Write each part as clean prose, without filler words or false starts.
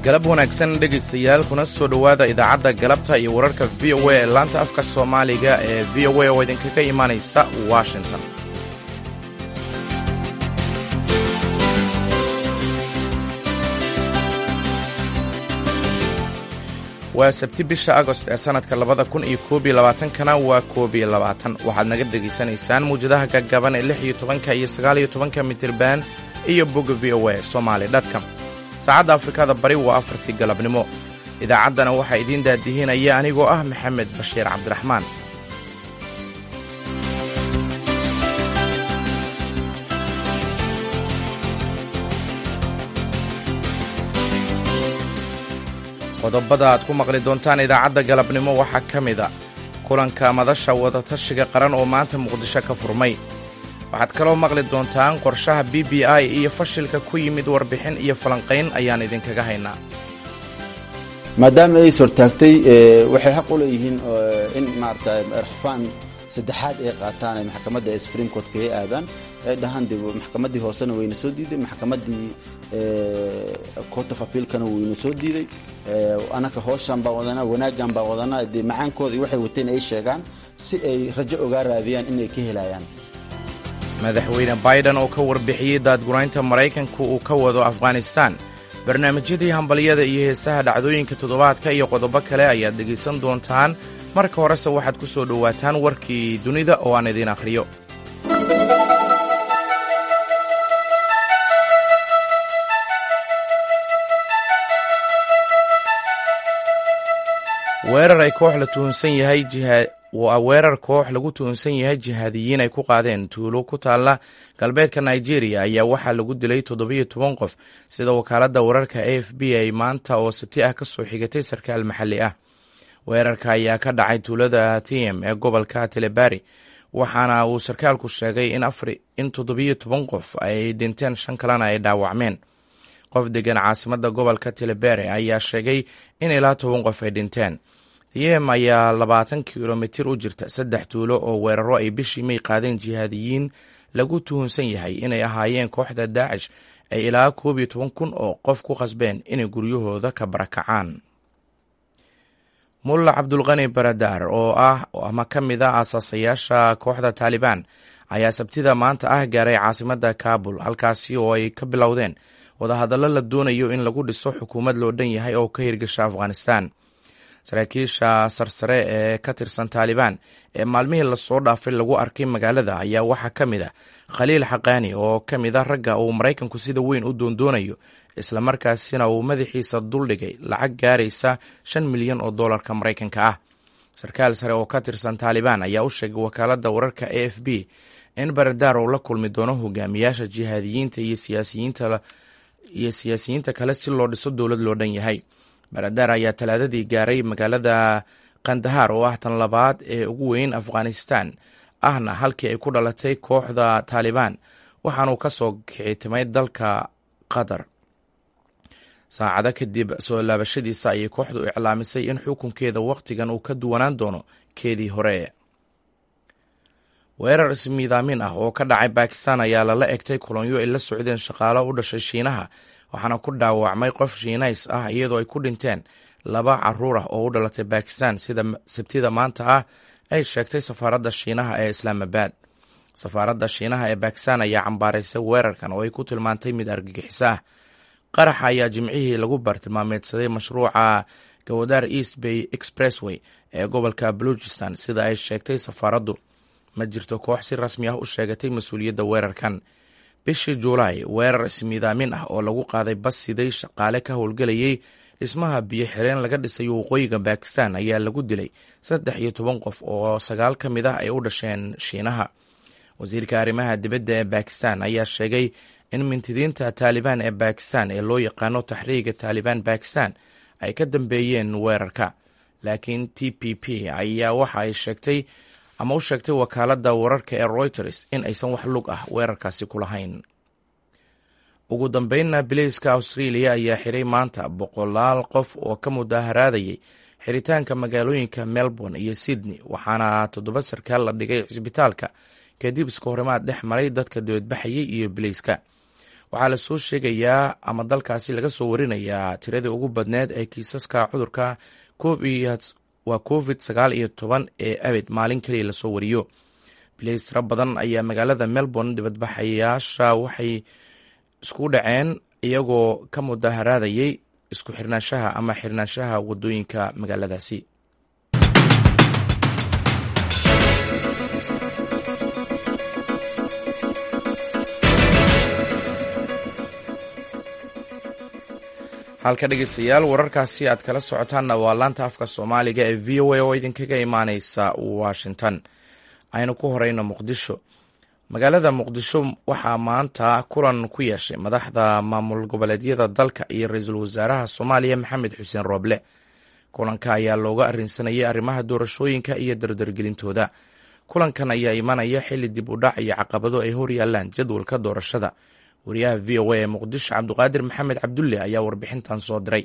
galab wanaagsan dhegaystayaal kuna soo dhowaada idaacadda galabta iyo wararka v o a ee laanta afka soomaaliga ee v o a oo idinkaga imaanaysa washington. waa sabti bisha agost ee sannadka 2021kana waa 21 waxaad naga dhegaysanaysaan muwjadaha gaggaban ee 16 iyo 19 mitirban iyo bogga v o a somali.com. saacadda afrikada bari waa 4tii galabnimo. idaacaddana waxaa idiin daadihinaya anigoo ah maxamed bashiir cabdiraxmaan. qodobada aad ku maqli doontaan idaacadda galabnimo waxaa ka mida kulanka madasha wadatashiga qaran oo maanta muqdisho ka furmay. waxaad kaloo maqli doontaan qorshaha BBI iyo fashilka ku yimid warbixin iyo falanqayn ayaan idinkaga haynaa. maadaama ay sortaagtay waxay xaq u leeyihiin in maaragtay rafaan saddexaad ay qaataan ay maxkamadda Supreme Court ka aadaan ay dhahaan dib maxkamaddii hoosena wayna soo diiday, maxkamaddii Court of Appeal-kana wayna soo diiday. anaka hooshan baa wadana wanaagan baa wadana macaankooda waxay wateen ay sheegaan si ay rajo uga raadiyaan inay ka helayaan. madaxweyne Biden oo ka warbixiyay daadguraynta Maraykanku uu ka wado Afghanistan, barnaamijyadii hambaliyada iyo heesaha dhacdooyinka toddobaadka iyo qodobo kale ayaad dhegaysan doontaan. marka horese waxaad ku soo dhowaataan warkii dunida oo aan idiin akhriyo. weerar koox lagu tuhunsan yahay jihaadiyiin ay ku qaadeen tuulo ku taalla galbeedka Nigeria ayaa waxaa lagu dilay 17 qof sida wakaaladda wararka AFP ay maanta oo sabti ah ka soo xigatay sarkaal maxalli ah. weerarka ayaa ka dhacay tuulada Tiem ee gobolka Telebari, waxaana uu sarkaalku sheegay in 17 qof ay dhinteen 5 kalena ay dhaawacmeen. qof degan caasimadda gobolka Telebari ayaa sheegay in ilaa 10 qof ay dhinteen. Tiem ayaa 20 kilomitir u jirta 3 tuulo oo weeraro ay bishii May qaadeen jihaadiyiin lagu tuhunsan yahay inay ahaayeen kooxda Daesh ay ilaa 11,000 oo qof ku qasbeen inay guryahooda ka barakacaan. Mulla Cabdulqani Baradar oo ama ka mid ah asaasayaasha kooxda Taliban ayaa sabtida maanta gaaray caasimadda Kabul, halkaasi oo ay ka bilowdeen wadahadallo la doonayo in lagu dhiso xukuumad loo dhan yahay oo ka hirgasha Afghanistan. saraakiisha sarsare ee ka tirsan Taliban ee maalmihii lasoo dhaafay lagu arkay magaalada ayaa waxaa ka mid ah Khaliil Xaqaani oo ka mid ah ragga uu Maraykanku sida weyn u doondoonayo, islamarkaasina uu madaxiisa duldhigay lacag gaaraysa $5 milyan oo dollarka Maraykanka ah. sarkaal sare oo ka tirsan Taliban ayaa u sheegay wakaaladda wararka AFP in Baradar uu la kulmi doono hogaamiyaasha jihaadiyiinta iyo siyaasiyiinta kale si loo dhiso dowlad loo dhan yahay. Baradar ayaa talaadadii gaaray magaalada Kandahar oo ah tan labaad ee ugu weyn Afghanistan ahna halkii ay ku dhalatay kooxda Taliban, waxaanuu ka soo kicitimay dalka Qatar. saacado kadib soo laabashadiisa ayay kooxdu iclaamisay in xukunkeeda wakhtigan uu ka duwanaan doono keedii hore. weerar ismiidaamin ah oo ka dhacay Bakistan ayaa lala egtay kolonyo ay la socdeen shaqaalo u dhashay Shiinaha, waxaana ku dhaawacmay qof Shiinays ah iyadoo ay ku dhinteen 2 carruur ah oo u dhalatay Bakistan sida sabtida maanta ay sheegtay safaaradda Shiinaha ee Islamabad. safaaradda Shiinaha ee Bakistan ayaa cambaaraysay weerarkan oo ay ku tilmaantay mid argagixis ah. qaraxa ayaa jimcihii lagu bartilmaameedsaday mashruuca Gwadar East Bay Expressway ee gobolka Balochistan sida ay sheegtay safaaraddu. ma jirto koox si rasmi ah u sheegatay mas-uuliyadda weerarkan. bishii Juulaay, weerar ismiidaamin ah oo lagu qaaday bas siday shaqaale ka howlgelayay dhismaha biyo-xireen laga dhisay waqooyiga Bakistan ayaa lagu dilay 13 qof oo 9 ka mid ah ay u dhasheen Shiinaha. wasiirka arrimaha dibadda ee Bakistan ayaa sheegay in mintidiinta Taliban ee Bakistan ee loo yaqaano Taxriiga Taliban Bakistan ay ka dambeeyeen weerarka, laakiin TPP ayaa waxa ay sheegtay ama u sheegtay wakaaladda wararka ee Reuters in aysan wax lug ah weerarkaasi ku lahayn. ugu dambeynna bilayska Australia ayaa xiray maanta 100 qof oo ka mudaharaadayay xiritaanka magaalooyinka Melbourne iyo Sydney, waxaana 7 sarkaal la dhigay cisbitaalka kadib iska horimaad dhex maray dadka dibadbaxayay iyo bilayska. waxaa la soo sheegayaa ama dalkaasi laga soo warinayaa tiradii ugu badneed ee kiisaska cudurka COVID-19 ee abid maalin keliya lasoo wariyo. bilays tiro badan ayaa magaalada Melbourne dibadbaxayaasha waxay isku dhaceen iyagoo ka mudaharaadayay isku xirnaanshaha ama xirnaanshaha wadooyinka magaaladaasi. halka dhegeystayaal wararkaasi aad kala socotaanna waa laanta afka Soomaaliga ee VOA oo idinkaga imaaneysa Washington. aynu ku horeyno Muqdisho. magaalada Muqdisho waxaa maanta kulan ku yeeshay madaxda maamul goboleedyada dalka iyo ra'iisul wasaaraha Soomaaliya Maxamed Xuseen Rooble. kulanka ayaa looga arrinsanayay arrimaha doorashooyinka iyo dardargelintooda. kulankan ayaa imanaya xilli dib u dhac iyo caqabado ay hor yaalaan jadwalka doorashada. wariyaha VOA ee Muqdisho Cabdiqaadir Maxamed Cabdulle ayaa warbixintan soo diray.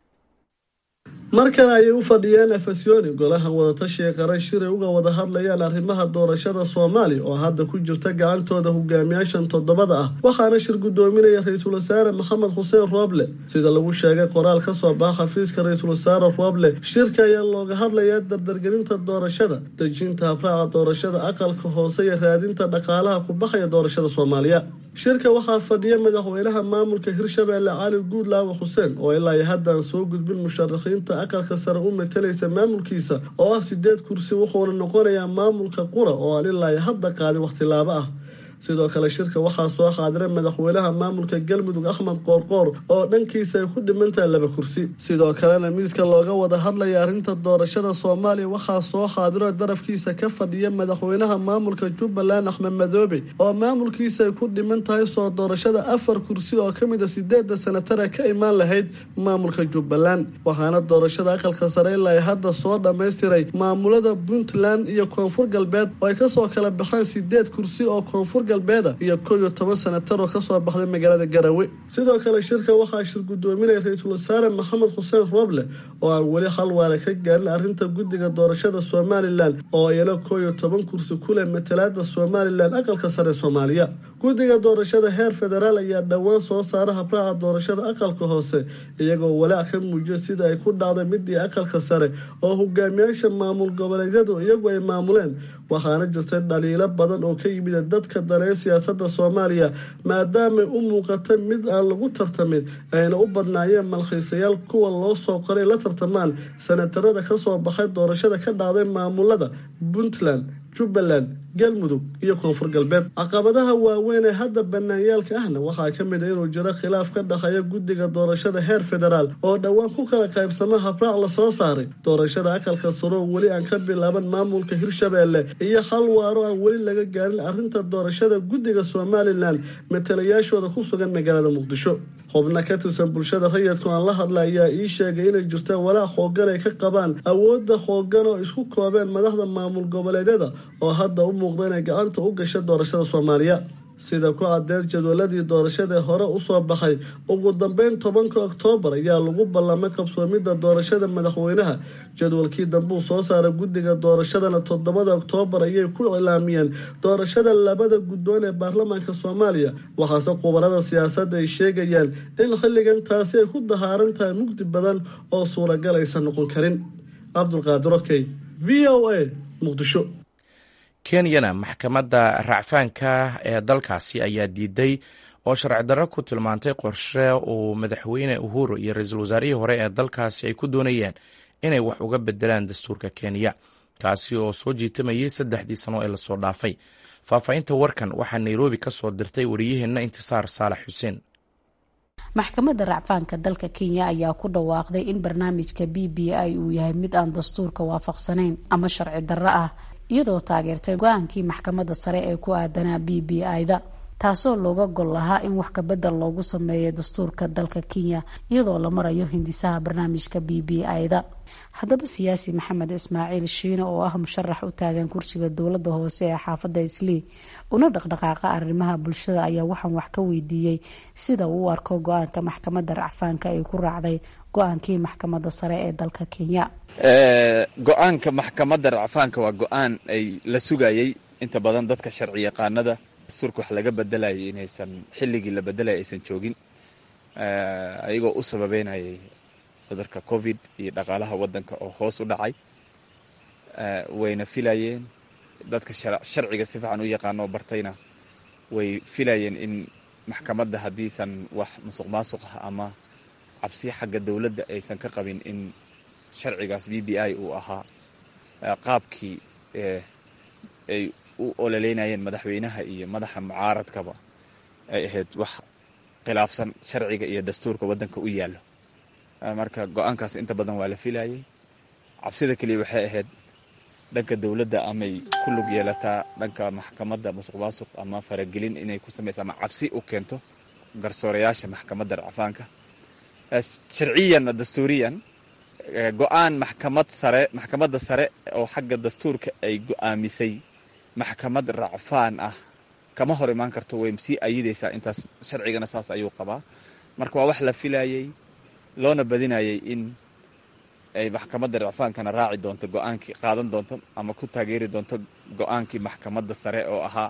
markan ay u fadhiyeen afasyooni golaha wadatashiga qaran shir ay uga wada hadlayaan arrimaha doorashada Soomaaliya oo hadda ku jirta gacantooda hogaamiyaashan toddobada ah waxaana shir gudoominaya ra'iisul wasaare Maxamed Xuseen Rooble sida lagu sheegay qoraal ka soo baxay xafiiska ra'iisul wasaare Rooble. shirka ayaa looga hadlayaa dardargelinta doorashada, dejinta habraaca doorashada aqalka hoose iyo raadinta dhaqaalaha ku baxaya doorashada Soomaaliya. shirka waxaa fadhiya madaxweynaha maamulka Hirshabelle Cali Guudlaawe Xuseen oo ilaa hadda soo gudbin musharaxiinta aqalka sare u metelaysa maamulkiisa oo ah 8 kursi wuxuuna noqonayaa maamulka qura oo ilaa hadda qaaday waqti laaba ah. sidoo kale shirka waxaa soo xaadiray madaxweynaha maamulka Galmudug Axmed Qoorqoor oo dhankiisa ay ku dhimantahay 2 kursi. sidoo kalena miiska looga wada hadlaya arrinta doorashada Soomaaliya waxaa soo xaadiray darafkiisa ka fadhiya madaxweynaha maamulka Jubbaland Axmed Madoobe oo maamulkiisa ay ku dhimantahay soo doorashada 4 kursi oo kamid ah 8 sanatar ka imaan lahayd maamulka Jubbaland. waxaana doorashada aqalka sare ilaa hadda soo dhameystiray maamulada Puntland iyo Koonfur Galbeed oo ay ka soo kala baxaan 8 kursi oo Koonfur galbeeda iyo 11 sanatar oo ka soo baxday magaalada Garowe. sidoo kale shirka waxaa shir gudoominaya ra'iisul wasaare Maxamed Xuseen Rooble oo aan wali xal waara ka gaarin arrinta guddiga doorashada Somaliland oo ayana 11 kursi ku leh matalaada Somaliland aqalka sare Soomaaliya. guddiga doorashada heer federaal ayaa dhawaan soo saaray habraaca doorashada aqalka hoose iyagoo walaac ka muujiya sida ay ku dhacday midii aqalka sare oo hogaamiyaasha maamul goboleedyadu iyagu ay maamuleen. waxaana jirtay dhaliilo badan oo ka yimid dadka daneeya siyaasadda Soomaaliya maadaama u muuqata mid aan lagu tartamin ayna u badnaayeen malxiisayaal kuwa loo soo qoray la tartamaan sanatarada ka soo baxay doorashada ka dhacday maamulada Puntland, Jubbaland, Galmudug iyo Koonfur Galbeed. caqabadaha waaweyn ee hadda banaanyaalka ahna waxaa ka mid ah inuu jiro khilaaf ka dhaxaya guddiga doorashada heer federaal oo dhawaan ku kala qaybsama habraac la soo saaray doorashada aqalka sare oo weli aan ka bilaaban maamulka Hirshabelle iyo xal waaro aan weli laga gaarin arrinta doorashada guddiga Somaliland matalayaashooda ku sugan magaalada Muqdisho. xubna ka tirsan bulshada rayidka aan la hadlayaa ii sheegay inay jirta walaac xoogan ay ka qabaan awoodda xoogan oo isku koobeen madaxda maamul goboleedyada oo hadda u muuqda inay gacanta u gashay doorashada Soomaaliya. sida ku cadeed jadwaladii doorashada hore u soo baxay ugu dambeyn 10 Oktoobar ayaa lagu ballamay qabsoomida doorashada madaxweynaha. jadwalkii dambe uu soo saaray guddiga doorashadana 7 Oktoobar ayay ku ilaamiyeen doorashada labada guddoon ee baarlamaanka Soomaaliya. waxaase khubarada siyaasadda ay sheegayaan in xilligan taasi ay ku dahaaran tahay mugdi badan oo suuragal aysan noqon karin. Cabdiqaadir Okey, VOA, Muqdisho. kenyana maxkamadda racfaanka ee dalkaasi ayaa diiday oo sharci darro ku tilmaantay qorshe uu madaxweyne Uhuru iyo ra'iisul wasaarihii hore ee dalkaasi ay ku doonayeen inay wax uga bedelaan dastuurka Kenya kaasi oo soo jiitamayay 3 sano ee la soo dhaafay. faahfaahinta warkan waxaa Nairobi ka soo dirtay wariyaheena Intisaar Saalax Xuseen. maxkamadda racfaanka dalka Kenya ayaa ku dhawaaqday in barnaamijka BBI uu yahay mid aan dastuurka waafaqsanayn ama sharci darro ah iyadoo taageertay go'aankii maxkamadda sare ee ku aadanaa BBI-da taasoo looga gol lahaa in wax ka bedel loogu sameeyo dastuurka dalka Kenya iyadoo la marayo hindisaha barnaamijka BBI-da. haddaba siyaasi Maxamed Ismaaciil Shiino oo ah musharax u taagan kursiga dowladda hoose ee xaafadda Islii una dhaqdhaqaaqa arrimaha bulshada ayaa waxaan wax ka weydiiyey sida uu u arko go'aanka maxkamadda racfaanka ay ku raacday go'aankii maxkamadda sare ee dalka Kenya. go'aanka maxkamadda racfaanka waa go'aan ay la sugayay inta badan dadka sharci yaqaanada dastuurka wax laga bedelayay inaysan xilligii la bedelaya aysan joogin, ayagoo u sababeynayay cudurka covid iyo dhaqaalaha wadanka oo hoos u dhacay. Wayna filayeen dadka sharciga si fiican u yaqaano bartayna way filayeen in maxkamadda haddiisan wax musuq ah ama cabsi xagga dowladda aysan ka qabin in sharcigaas BBI uu ahaa qaabkii ay u ololeynayeen madaxweynaha iyo madaxa mucaaradkaba ay ahayd wax khilaafsan sharciga iyo dastuurka wadanka u yaallo. Marka go-aankaas inta badan waa la filayay. Cabsida kaliya waxay ahayd dhanka dowladda amay ku lug yeelataa dhanka maxkamadda musuq ama faragelin inay ku samayso ama cabsi u keento garsoorayaasha maxkamadda racfaanka. Sharciyan dastuuriyan go-aan maxkamadda sare oo xagga dastuurka ay go-aamisay maxkamad racfaan ah kama hor imaan karto, way sii ayidaysaa intaas. Sharcigana saas ayuu qabaa. Marka waa wax la filayay, loona badinayay in ay maxkamadda racfaankana raaci doonto go-aankii qaadan doonto ama ku taageeri doonto go-aankii maxkamadda sare oo ahaa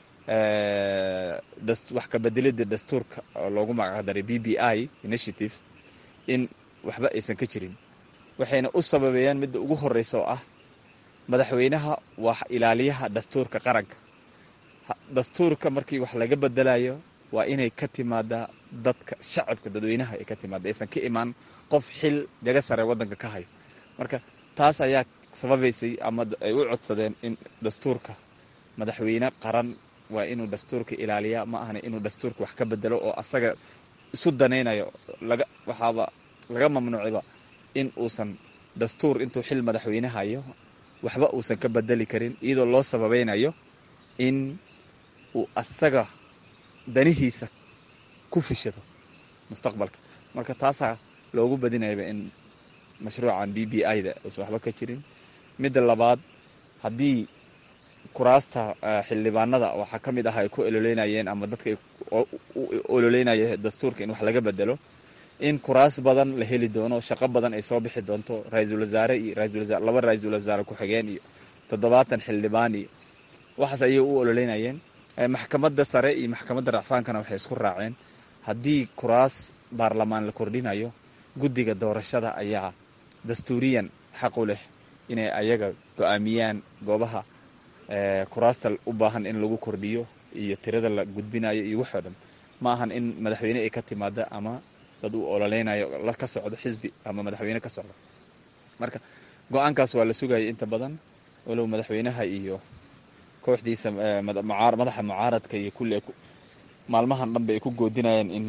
wax ka bedelida dastuurka oo loogu magacdaray BBI initiative, in waxba aysan ka jirin. Waxayna u sababeeyaan midda ugu horeysa oo ah madaxweynaha waa ilaaliyaha dastuurka qaranka. Dastuurka markii wax laga bedelayo waa inay ka timaadaa dadka shacabka, dadweynaha ay ka timaada, aysan ka imaan qof xil jaga sare wadanka ka hayo. Marka taas ayaa sababaysay ama ay u codsadeen in dastuurka madaxweyne qaran waa inuu dastuurka ilaaliyaa, ma ahna inuu dastuurka wax ka bedelo oo asaga isu danaynayo. Waxaaba laga mamnuuciba in uusan dastuur intuu xil madaxweyne hayo waxba uusan ka bedeli karin, iyadoo loo sababeynayo in uu asaga danihiisa ku fishado mustaqbalka. Marka taasaa loogu badinayaba in mashruucan BBI-da uusan waxba ka jirin. Midda labaad, haddii kuraasta xildhibaanada waxaa ka mid ah ay ku ololeynayeen ama dadka u ololeynaya dastuurka in wax laga bedelo, in kuraas badan la heli doono, shaqo badan ay soo bixi doonto, ra-iisul wasaare iyo laba ra-iisul wasaare ku-xigeen iyo 70 xildhibaan iyo waxaas ayay u ololeynayeen. Maxkamadda sare iyo maxkamadda racfaankana waxay isku raaceen haddii kuraas baarlamaan la kordhinayo, guddiga doorashada ayaa dastuuriyan xaq u leh inay ayaga go-aamiyaan goobaha kuraasta u baahan in lagu kordhiyo iyo tirada la gudbinayo iyo waxoo dhan. Ma ahan in madaxweyne ay ka timaada ama dad u ololeynayo la ka socdo xisbi ama madaxweyne ka socdo. Marka go-aankaas waa la sugayay inta badan, walow madaxweynaha iyo kooxdiisa madaxa mucaaradka iyo kulli maalmahan dhanba ay ku goodinayeen in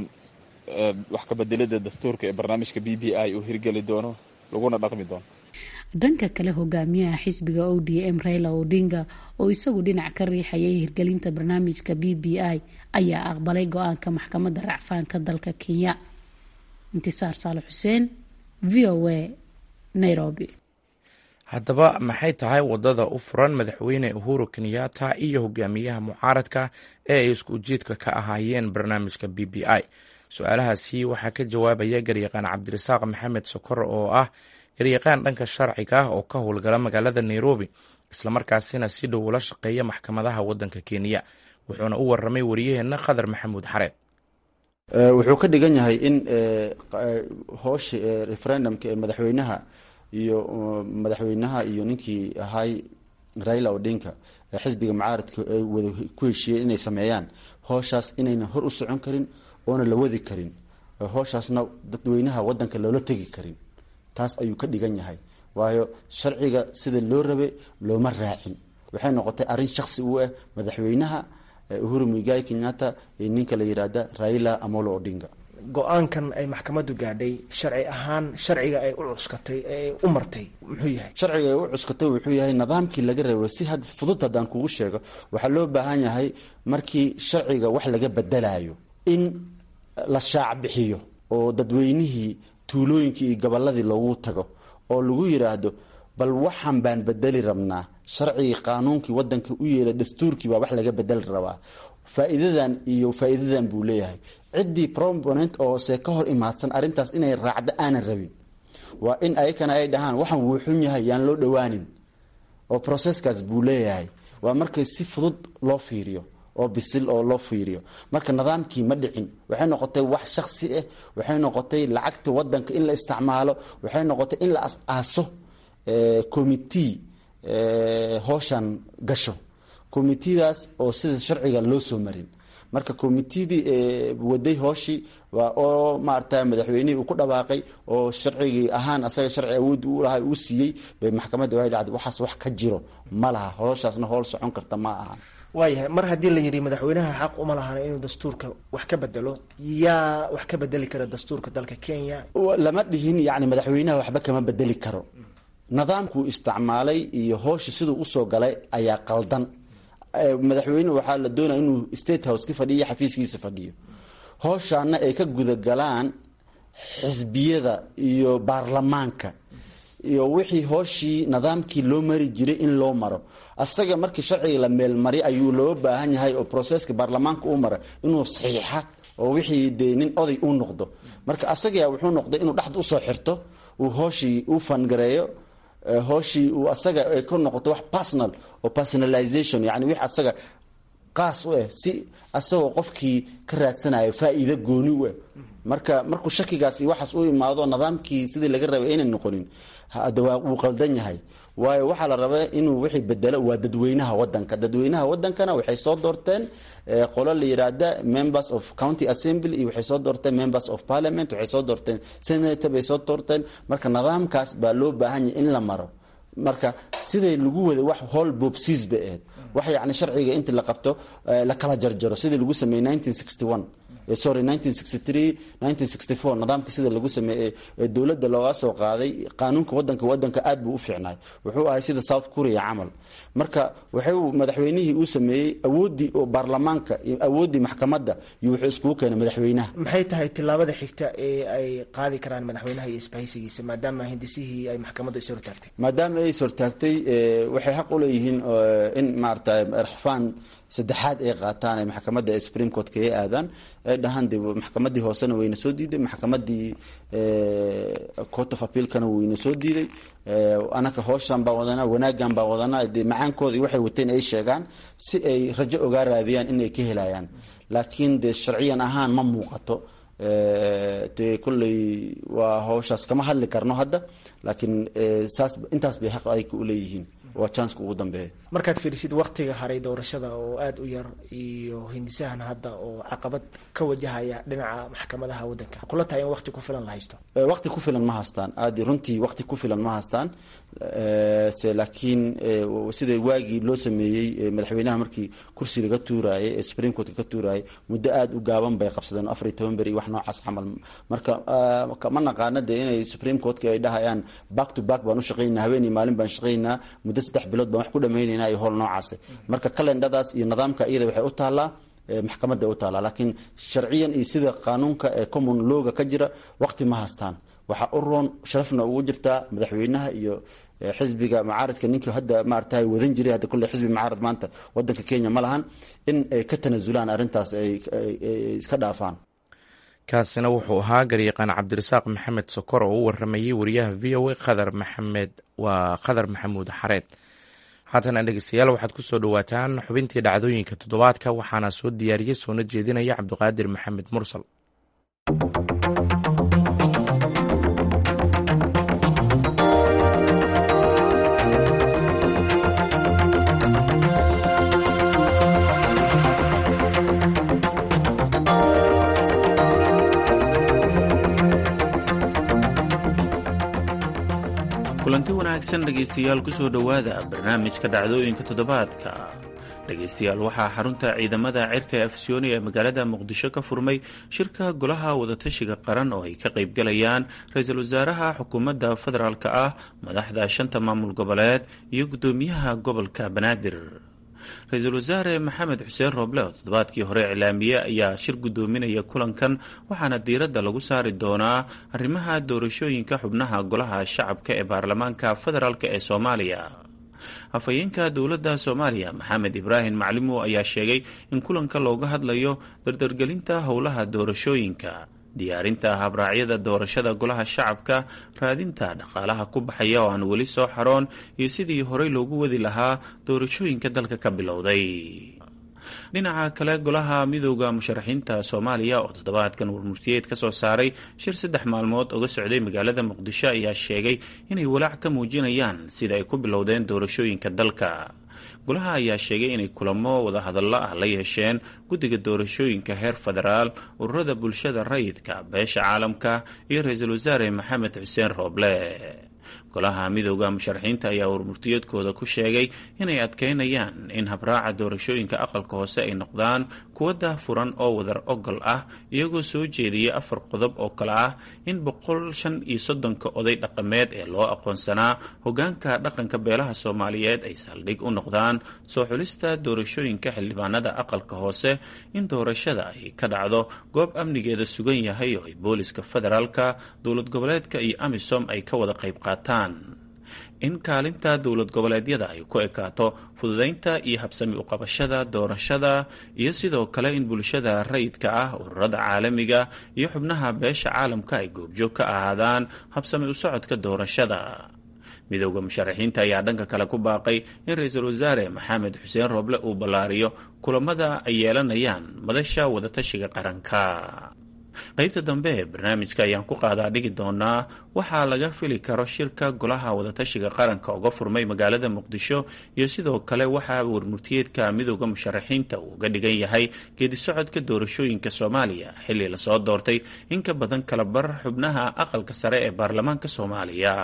wax ka bedelida dastuurka ee barnaamijka BBI uu hirgeli doono, laguna dhaqmi doono. dhanka kale hogaamiyaha xisbiga ODM Raila Odinga oo isagu dhinac ka riixayay hirgelinta barnaamijka BBI ayaa aqbalay go-aanka maxkamadda racfaanka dalka Kenya. Intisaar Saalax Xuseen, VOA, Nairobi. haddaba maxay tahay wadada u furan madaxweyne Uhuru Kenyatta iyo hogaamiyaha mucaaradka ee ay isku ujeedka ka ahaayeen barnaamijka BBI? su-aalahaasi waxaa ka jawaabaya garyaqaan Cabdirasaaq Maxamed Sokor oo ah garyaqaan dhanka sharciga ah oo ka howlgala magaalada Nairobi, islamarkaasina si dhow ula shaqeeya maxkamadaha wadanka Kenya. wuxuuna u waramay wariyaheena Khadar Maxamuud Xareed. wuxuu ka dhigan yahay in howsha referendumka ee madaxweynaha iyo ninkii ahay Raila Odinga xisbiga mucaaradka ay wada ku heshiiyeen inay sameeyaan howshaas inayna hor u socon karin oona la wadi karin, howshaasna dadweynaha wadanka loola tegi karin. taas ayuu ka dhigan yahay, waayo sharciga sida loo rabe looma raacin. waxay noqotay arrin shakhsi u ah madaxweynaha Uhuru Muigai Kenyatta iyo ninka la yiraahdo Raila Amolo Odinga. go-aankan ay maxkamaddu gaadhay sharci ahaan, sharciga ay u cuskatay ee u martay muxuu yahay? sharciga ay u cuskatay wuxuu yahay nidaamkii laga rabay. si fudud haddaan kugu sheego, waxaa loo baahan yahay markii sharciga wax laga bedelayo in la shaac bixiyo oo dadweynihii tuulooyinkii iyo gobolladii loogu tago oo lagu yiraahdo bal waxaan baan bedeli rabnaa, sharcigii qaanuunkii wadanka u yeelay dastuurkii baa wax laga bedeli rabaa, faa'iidadan iyo faa'iidadan buu leeyahay. ciddii proponent oo se ka hor imaadsan arrintaas inay raacdo aanan rabin, waa in ayakana ay dhahaan waxaan wuu xun yahay, yaan loo dhowaanin. oo processkaas buu leeyahay. waa markay si fudud loo fiiriyo oo bisil oo loo fiiriyo. marka nidaamkii ma dhicin, waxay noqotay wax shakhsi ah, waxay noqotay lacagta wadanka in la isticmaalo, waxay noqotay in la as-aaso committee howshan gasho. committeedaas oo sida sharciga loo soo marin. marka committeedii waday hooshii waa oo maaragtay madaxweynihii uu ku dhawaaqay oo sharcigii ahaan asaga sharci awood u lahay uu siiyey bay maxkamadda waxay dhacday waxaas wax ka jiro ma laha, howshaasna howl socon karta ma aha. waayahay mar haddii la yidhi madaxweynaha xaq uma lahana inuu dastuurka wax ka bedelo, yaa wax ka bedeli kara dastuurka dalka Kenya? lama dhihin yani madaxweynaha waxba kama bedeli karo. nidaamkuu isticmaalay iyo howsha siduu usoo galay ayaa qaldan. madaxweyne waxaa la doonaya inuu state house ka fadhiyo, xafiiskiisa fadhiyo, howshaana ay ka gudagalaan xisbiyada iyo baarlamaanka iyo wixii howshii nidaamkii loo mari jiray in loo maro. asaga markii sharciga la meelmari ayuu loo baahan yahay oo processka baarlamaanka u mara inuu saxiixa oo wixii dee nin oday uu noqdo. marka asaga wuxuu noqday inuu dhexda usoo xirto, uu howshii u fangareeyo, howshii uu asaga ay ku noqoto wax personal oo personalization, yani wix asaga qaas u ah si asagoo qofkii ka raadsanayo faa'iido gooni u ah. markuu shakigaas iyo waxaas u imaado nidaamkii sidii laga rabay inay noqonin, wuu qaldan yahay. waayo waxaa la rabaa inuu wixii bedelo waa dadweynaha wadanka. dadweynaha wadankana waxay soo doorteen qolo la yiraahda members of county assembly iyo waxay soo doorteen members of parliament, waxay soo doorteen senator bay soo doorteen. marka nidaamkaas baa loo baahan yahay in la maro. marka sidii lagu wada wax hall bobsiis bay ahayd, wax yani sharciga inta la qabto la kala jarjaro sidii lagu sameeyay 1963 1964 nidaamka sida lagu sameeyay dawladda looga soo qaaday qaanuunka wadanka aad buu u fiicnaa, wuxuu ahay sida South Korea camal. marka waxay madaxweynihii uu sameeyay awoodii oo baarlamaanka iyo awoodii maxkamadda iyo wuxuu isku keenay madaxweynaha. maxay tahay tilaabada xigta ee ay qaadi karaan madaxweynaha iyo isbahaysigiisa maadaama hindisihii ay maxkamaddu is hortaagtay? maadaama ay is hortaagtay waxay xaq u leeyihiin in maaragtay rafaan saddexaad ay qaataan ay maxkamadda Supreme Court ka aadaan ay dhahan dib maxkamadii hoosena wayna soo diiday, maxkamadii Court of Appeal kana wayna soo diiday. anaka howshan baa wadana, wanaagan baa wadana, macaankooda waxay wateen ay sheegaan si ay rajo oga raadiyaan inay ka helayaan. laakiin de sharciyan ahaan ma muuqato. te kulley waa howshaas kama hadli karno hadda, laakiin intaas bay xaq ay ku leeyihiin, waa chance ugu dambeeya. markaad fiirisid waqtiga haray doorashada oo aad u yar iyo hindisahan hadda oo caqabad ka wajahaya dhinaca maxkamadaha wadanka, kula tahay in waqti ku filan la haysto? waqti ku filan ma haystaan, aad runtii waqti ku filan ma haystaan. laakiin sida waagii loo sameeyay madaxweynaha markii kursi laga tuurayay ee Supreme Court ka tuurayay muddo aad u gaaban bay qabsadeen 14 beri wax noocaas camal. marka ma naqaanada inay Supreme Court ay dhahayaan back to back baan u shaqeynaa, habeenii maalin baan shaqeynaa, muddo 3 bilood baan wax ku dhameynaa ay hol noocaas. marka calendadaas iyo nidaamka iyada waxay u taalaa maxkamadda u taalaa, laakiin sharciyan iyo sida qaanuunka ee common law-ga ka jira waqti ma haystaan. waxa u roon sharafna ugu jirta madaxweynaha iyo xisbiga mucaaradka ninkii hadda maartay wadan jiray, hadda kulli xisbi mucaarad maanta wadanka Kenya ma lahan, in ay ka tanaasulaan arintaas ay iska dhaafaan. kaasina wuxuu ahaa garyaqaan Cabdirasaaq Maxamed Sokor oo u waramayay wariyaha VOA Khadar Maxamuud Xareed. haatan dhegeystayaal waxaad ku soo dhawaataan xubintii dhacdooyinka toddobaadka, waxaana soo diyaariyay soona jeedinaya Cabdiqaadir Maxamed Mursal. kulanti wanaagsan dhegaystayaal kusoo dhowaada barnaamijka dhacdooyinka toddobaadka. dhegaystayaal waxaa xarunta ciidamada cirka ee afisyooni ee magaalada muqdisho ka furmay shirka golaha wadatashiga qaran oo ay ka qaybgalayaan ra-iisul wasaaraha xukuumadda federaalk ah, madaxda 5 maamul goboleed iyo guddoomiyaha gobolka banaadir. ra-iisul wasaare maxamed xuseen rooble oo toddobaadkii hore iclaamiye ayaa shir guddoominaya kulankan, waxaana diiradda lagu saari doonaa arrimaha doorashooyinka xubnaha golaha shacabka ee baarlamaanka federaalk ee Soomaaliya. afhayeenka dowladda Soomaaliya Maxamed Ibraahim Maclimo ayaa sheegay in kulanka looga hadlayo dardargelinta howlaha doorashooyinka, diyaarinta habraacyada doorashada golaha shacabka, raadinta dhaqaalaha ku baxaya oo aan weli soo xaroon, iyo sidii horey loogu wadi lahaa doorashooyinka dalka ka bilowday. dhinaca kale golaha midooda musharaxiinta soomaaliya oo toddobaadkan warmurtiyeed ka soo saaray shir 3 maalmood uga socday magaalada muqdisho ayaa sheegay inay walaac ka muujinayaan sida ay ku bilowdeen doorashooyinka dalka. golaha ayaa sheegay inay kulamo wadahadallo ah la yeesheen guddiga doorashooyinka heer federaal, ururada bulshada rayidka, beesha caalamka iyo ra-iisul wasaare maxamed xuseen rooble. golaha midooda musharaxiinta ayaa warmurtiyeedkooda ku sheegay inay adkeynayaan in habraaca doorashooyinka aqalka hoose ay noqdaan kuwa daahfuran oo wadar ogol ah, iyagoo soo jeediyay 4 qodob oo kale ah in 135 oday dhaqameed ee loo aqoonsanaa hogaanka dhaqanka beelaha Soomaaliyeed ay saldhig u noqdaan soo xulista doorashooyinka xildhibaanada aqalka hoose, in doorashada ay ka dhacdo goob amnigeeda sugan yahay oo ay booliska federaalka, dowlad goboleedka iyo AMISOM ay ka wada qayb qaataan, in kaalinta dowlad goboleedyada ay ku ekaato fududeynta iyo habsami u qabashada doorashada, iyo sidoo kale in bulshada rayidka ah, ururada caalamiga iyo xubnaha beesha caalamka ay goobjoog ka ahaadaan habsami u socodka doorashada. midooda musharaxiinta ayaa dhanka kale ku baaqay in ra-iisul wasaare maxamed xuseen rooble uu ballaariyo kulamada ay yeelanayaan madasha wadatashiga qaranka. qaybta dambe ee barnaamijka ayaan ku qaadaa dhigi doonaa waxaa laga fili karo shirka golaha wadatashiga qaranka uga furmay magaalada muqdisho, iyo sidoo kale waxaa warmurtiyeedka midooda musharaxiinta uu uga dhigan yahay geedi socodka doorashooyinka Soomaaliya xilli lasoo doortay in ka badan kala bar xubnaha aqalka sare ee baarlamaanka Soomaaliya.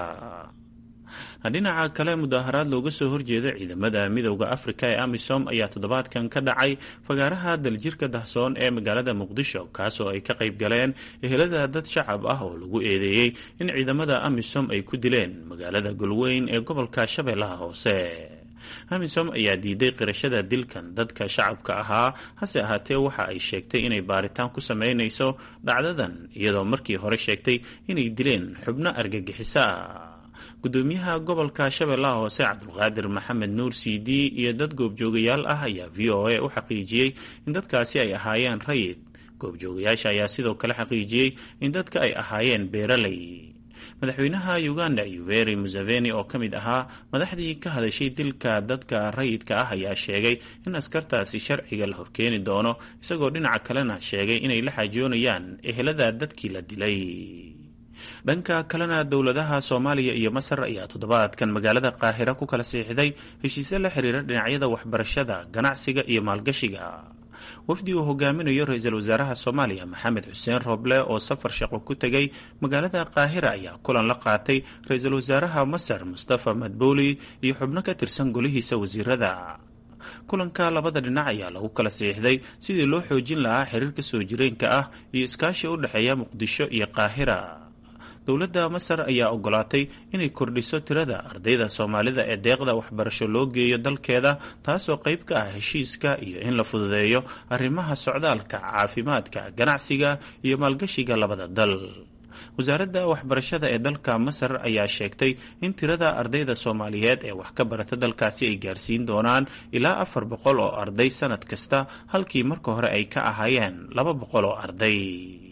dhinaca kale mudaharaad looga soo horjeeda ciidamada midowda Afrika ee AMISOM ayaa toddobaadkan ka dhacay fagaaraha daljirka dahsoon ee magaalada muqdisho, kaasoo ay ka qayb galeen ehelada dad shacab ah oo lagu eedeeyey in ciidamada AMISOM ay ku dileen magaalada Galweyn ee gobolka Shabeellaha Hoose. AMISOM ayaa diiday qirashada dilkan dadka shacabka ahaa, hase ahaatee waxa ay sheegtay inay baaritaan ku sameynayso dhacdadan, iyadoo markii hore sheegtay inay dileen xubno argagixiso ah. gudoomiyaha gobolka Shabeellaha Hoose Cabdulqaadir Maxamed Nuur CD iyo dad goobjoogayaal ah ayaa VOA u xaqiijiyey in dadkaasi ay ahaayeen rayid. goobjoogayaasha ayaa sidoo kale xaqiijiyey in dadka ay ahaayeen beeraley. madaxweynaha Uganda Yoweri Museveni oo ka mid ahaa madaxdii ka hadashay dilka dadka rayidka ah ayaa sheegay in askartaasi sharciga la horkeeni doono, isagoo dhinaca kalena sheegay inay la xaajoonayaan ehelada dadkii la dilay. dhanka kalena dowladaha Soomaaliya iyo Masar ayaa toddobaadkan magaalada Qaahira ku kala siixday heshiisyo la xiriira dhinacyada waxbarashada, ganacsiga iyo maalgashiga. wafdi uu hogaaminayo ra-iisul wasaaraha Soomaaliya Maxamed Xuseen Rooble oo safar shaqo ku tegay magaalada Qaahira ayaa kulan la qaatay ra-iisul wasaaraha Masar Mustafa Madbuuli iyo xubno ka tirsan golihiisa wasiirada. kulanka labada dhinac ayaa lagu kala siixday sidii loo xoojin lahaa xiriirka soo jireenka ah iyo iskaashi u dhexeeya Muqdisho iyo Qaahira. dowladda Masar ayaa ogolaatay inay kordhiso tirada ardayda Soomaalida ee deeqda waxbarasho loo geeyo dalkeeda, taasoo qayb ka ah heshiiska, iyo in la fududeeyo arrimaha socdaalka, caafimaadka, ganacsiga iyo maalgashiga labada dal. wasaaradda waxbarashada ee dalka Masar ayaa sheegtay in tirada ardayda Soomaaliyeed ee wax ka barata dalkaasi ay gaarsiin doonaan ilaa 400 oo arday sanad kasta, halkii marka hore ay ka ahaayeen 200 oo arday.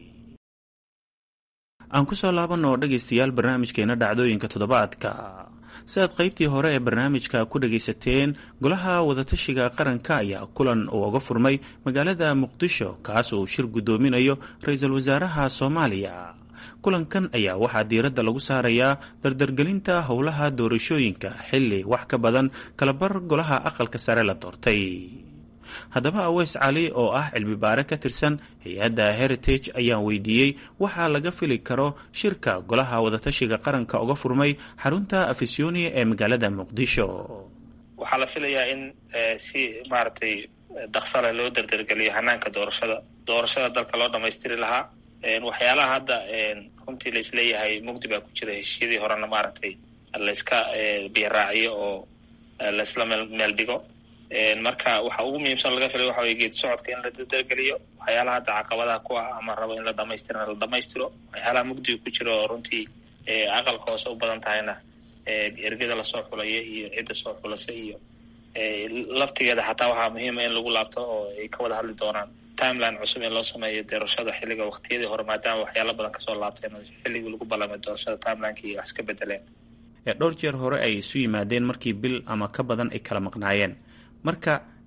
aan ku soo laabanno dhegaystayaal barnaamijkeena dhacdooyinka toddobaadka. sidaad qaybtii hore ee barnaamijka ku dhagaysateen, golaha wadatashiga qaranka ayaa kulan uu uga furmay magaalada muqdisho, kaas oo shir gudoominayo ra-iisul wasaaraha Soomaaliya. kulankan ayaa waxaa diiradda lagu saarayaa dardargelinta howlaha doorashooyinka xilli wax ka badan kala bar golaha aqalka sare la doortay. haddaba Aweys Cali oo ah cilmi baare ka tirsan hay-adda Heritage ayaan weydiiyey waxaa laga fili karo shirka golaha wadatashiga qaranka uga furmay xarunta Afisyooni ee magaalada muqdisho. waxaa la filayaa in si maaragtay dhaqsale loo dardargeliyo hanaanka doorashada dalka loo dhamaystiri lahaa. waxyaalaha hadda runtii la isleeyahay mugdi baa ku jira heshiisyadii horena maaragtay layska biiraaciyo oo laisla meel dhigo. marka waxa ugu muhiimsan laga filay waxa way geedi socodka in la dardargeliyo, waxyaalaha hadda caqabadaha ku ah ama rabo in la dhamaystiro, waxyaalaha mugdiga ku jira oo runtii aqalka hoose u badan tahayna ergada lasoo xulaya iyo cidda soo xulasa iyo laftigeeda xataa waxaa muhiima in lagu laabto oo ay ka wada hadli doonaan timeline cusub in loo sameeyo doorashada xilliga waqtiyadii hore, maadaama waxyaala badan kasoo laabteen xilligii lagu ballamay doorashada timelinekii wax iska bedeleen. dhowr jeer hore ay isu yimaadeen markii bil ama ka badan ay kala maqnaayeen. marka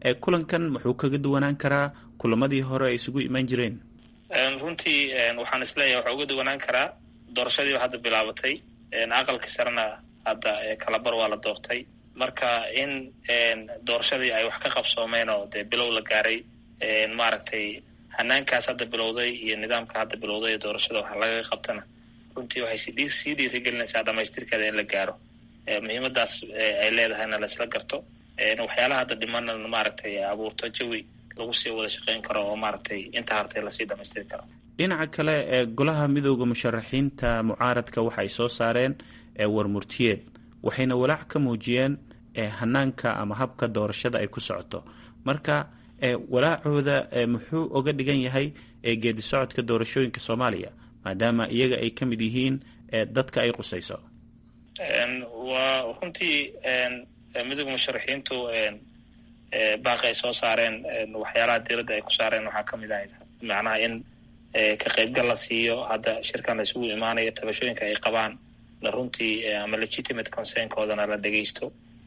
kulankan muxuu kaga duwanaan karaa kulamadii hore ay isugu imaan jireen? runtii waxaan isleeyahay waxaa uga duwanaan karaa doorashadiiba hadda bilaabatay, aqalkii sarena hadda kalabar waa la doortay, marka in doorashadii ay wax ka qabsoomeen oo dee bilow la gaaray, maaragtay hanaankaas hadda bilowday iyo nidaamka hadda bilowday ee doorashada waxa laga qabtana runtii waxay sii dhiirigelinaysaa dhamaystirkeeda in la gaaro. muhiimadaas ay leedahayna laisla garto, waxyaalaha hadda dhimana maaragtay abuurto jawi lagu sii wada shaqayn karo oo maaragtay inta hartay lasii dhamaystiri karo. dhinaca kale golaha midooda musharaxiinta mucaaradka waxay soo saareen warmurtiyeed, waxayna walaac ka muujiyeen hanaanka ama habka doorashada ay ku socoto. marka walaacooda muxuu oga dhigan yahay geedi socodka doorashooyinka Soomaaliya maadaama iyaga ay ka mid yihiin dadka ay qusayso? waa runtii midooda musharaxiintu baaqi ay soo saareen, waxyaalaha diiradda ay ku saareen waxaa ka mid ahayd macnaha in ka qaybgal la siiyo hadda shirkan la isugu imaanayo, tabashooyinka ay qabaan la runtii ama legitimate concernkoodana la dhegaysto.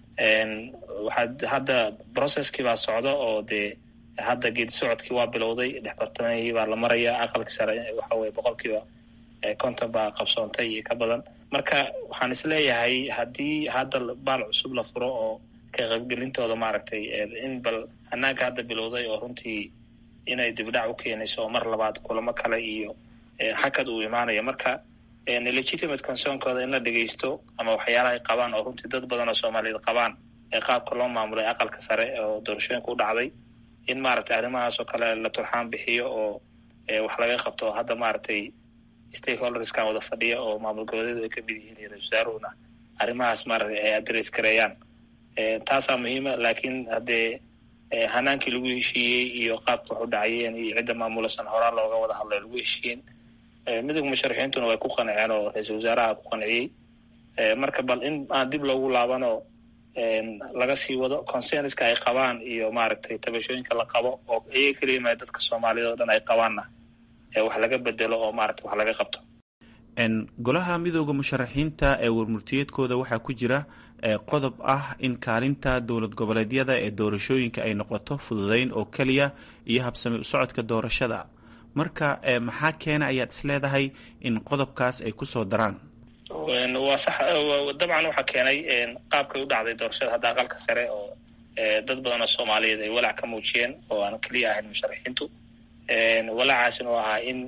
waxaa hadda processkii baa socda oo dee hadda geedi socodkii waa bilowday, dhexbartamihii baa la maraya, aqalkii sare waxa weye 50% baa qabsoontay iyo ka badan. marka waxaan isleeyahay haddii hadda baal cusub la furo oo ka qaybgelintooda maaragtay in bal hanaanka hadda bilowday oo runtii inay dibdhac u keenayso oo mar labaad kulamo kale iyo hakad uu imaanaya. marka legitimate concern-kooda in la dhegaysto ama waxyaalaha ay qabaan oo runtii dad badan oo Soomaaliyeed qabaan ee qaabka loo maamulay aqalka sare oo doorashooyinka u dhacday, in maaragtay arrimahaas oo kale la turxaan bixiyo oo wax laga qabto. hadda maaragtay stakeholderskan wada fadhiya oo maamul goboleedu ay ka mid yihiin iyo ra-iisul wasaaruhuna arrimahaas maaragtay ay address gareeyaan, taasaa muhiima. laakiin haddee hanaankii lagu heshiiyey iyo qaabka wax u dhacayeen iyo cidda maamulasan horaa looga wada hadlay lagu heshiiyeen, midooda musharaxiintuna way ku qanceen oo ra-iisul wasaaraha ku qanciyey. marka bal in aan dib loogu laabano laga sii wado consenska ay qabaan iyo maaragtay tabashooyinka la qabo oo iyaga kala yimaada dadka Soomaaliyeed oo dhan ay qabaanna wax laga bedelo oo maaragtay wax laga qabto. golaha midooda musharaxiinta warmurtiyeedkooda waxaa ku jira qodob ah in kaalinta dowlad goboleedyada ee doorashooyinka ay noqoto fududayn oo keliya iyo habsami u socodka doorashada. marka maxaa keena ayaad isleedahay in qodobkaas ay kusoo daraan? waa sax, dabcan waxaa keenay qaabkay u dhacday doorashada hadda aqalka sare oo dad badan oo Soomaaliyeed ay walaac ka muujiyeen oo aan keliya ahayn musharaxiintu. walaacaasina oo ahaa in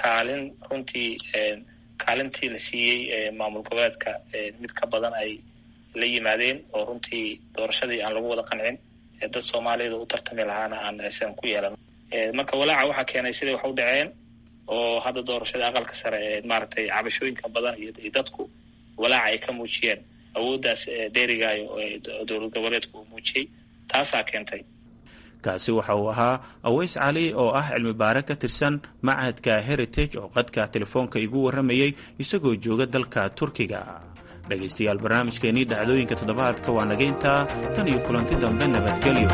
kaalintii la siiyey maamul goboleedka mid ka badan ay la yimaadeen oo runtii doorashadii aan lagu wada qancin, dad Soomaaliyeed u tartami lahaana aan aysan ku yeelan. marka walaaca waxaa keenay siday wax u dhaceen oo hadda doorashada aqalka sare maaragtay cabashooyinka badan iyo dadku walaaca ay ka muujiyeen awooddaas dheerigaayo oo dowlad goboleedku uu muujiyey, taasaa keentay. kaasi waxa uu ahaa Aweys Cali oo ah cilmi baare ka tirsan Machadka Heritage oo qadka telefoonka igu waramayay isagoo jooga dalka Turkiga. dhegaystayaal, barnaamijkeenii dhacdooyinka toddobaadka waa naga intaa, tan iyo kulanti dambe nabadgelyo.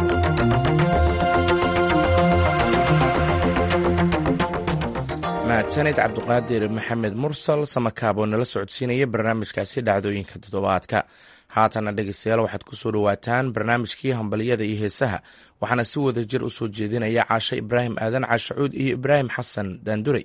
mahadsanid cabdiqaadir maxamed mursal samakaab oo nala socodsiinaya barnaamijkaasi dhacdooyinka toddobaadka. haatana dhegeystayaal waxaad ku soo dhowaataan barnaamijkii hambaliyada iyo heesaha, waxaana si wada jir u soo jeedinaya caashe ibraahim aadan caashacuud iyo ibraahim xasan daandurey.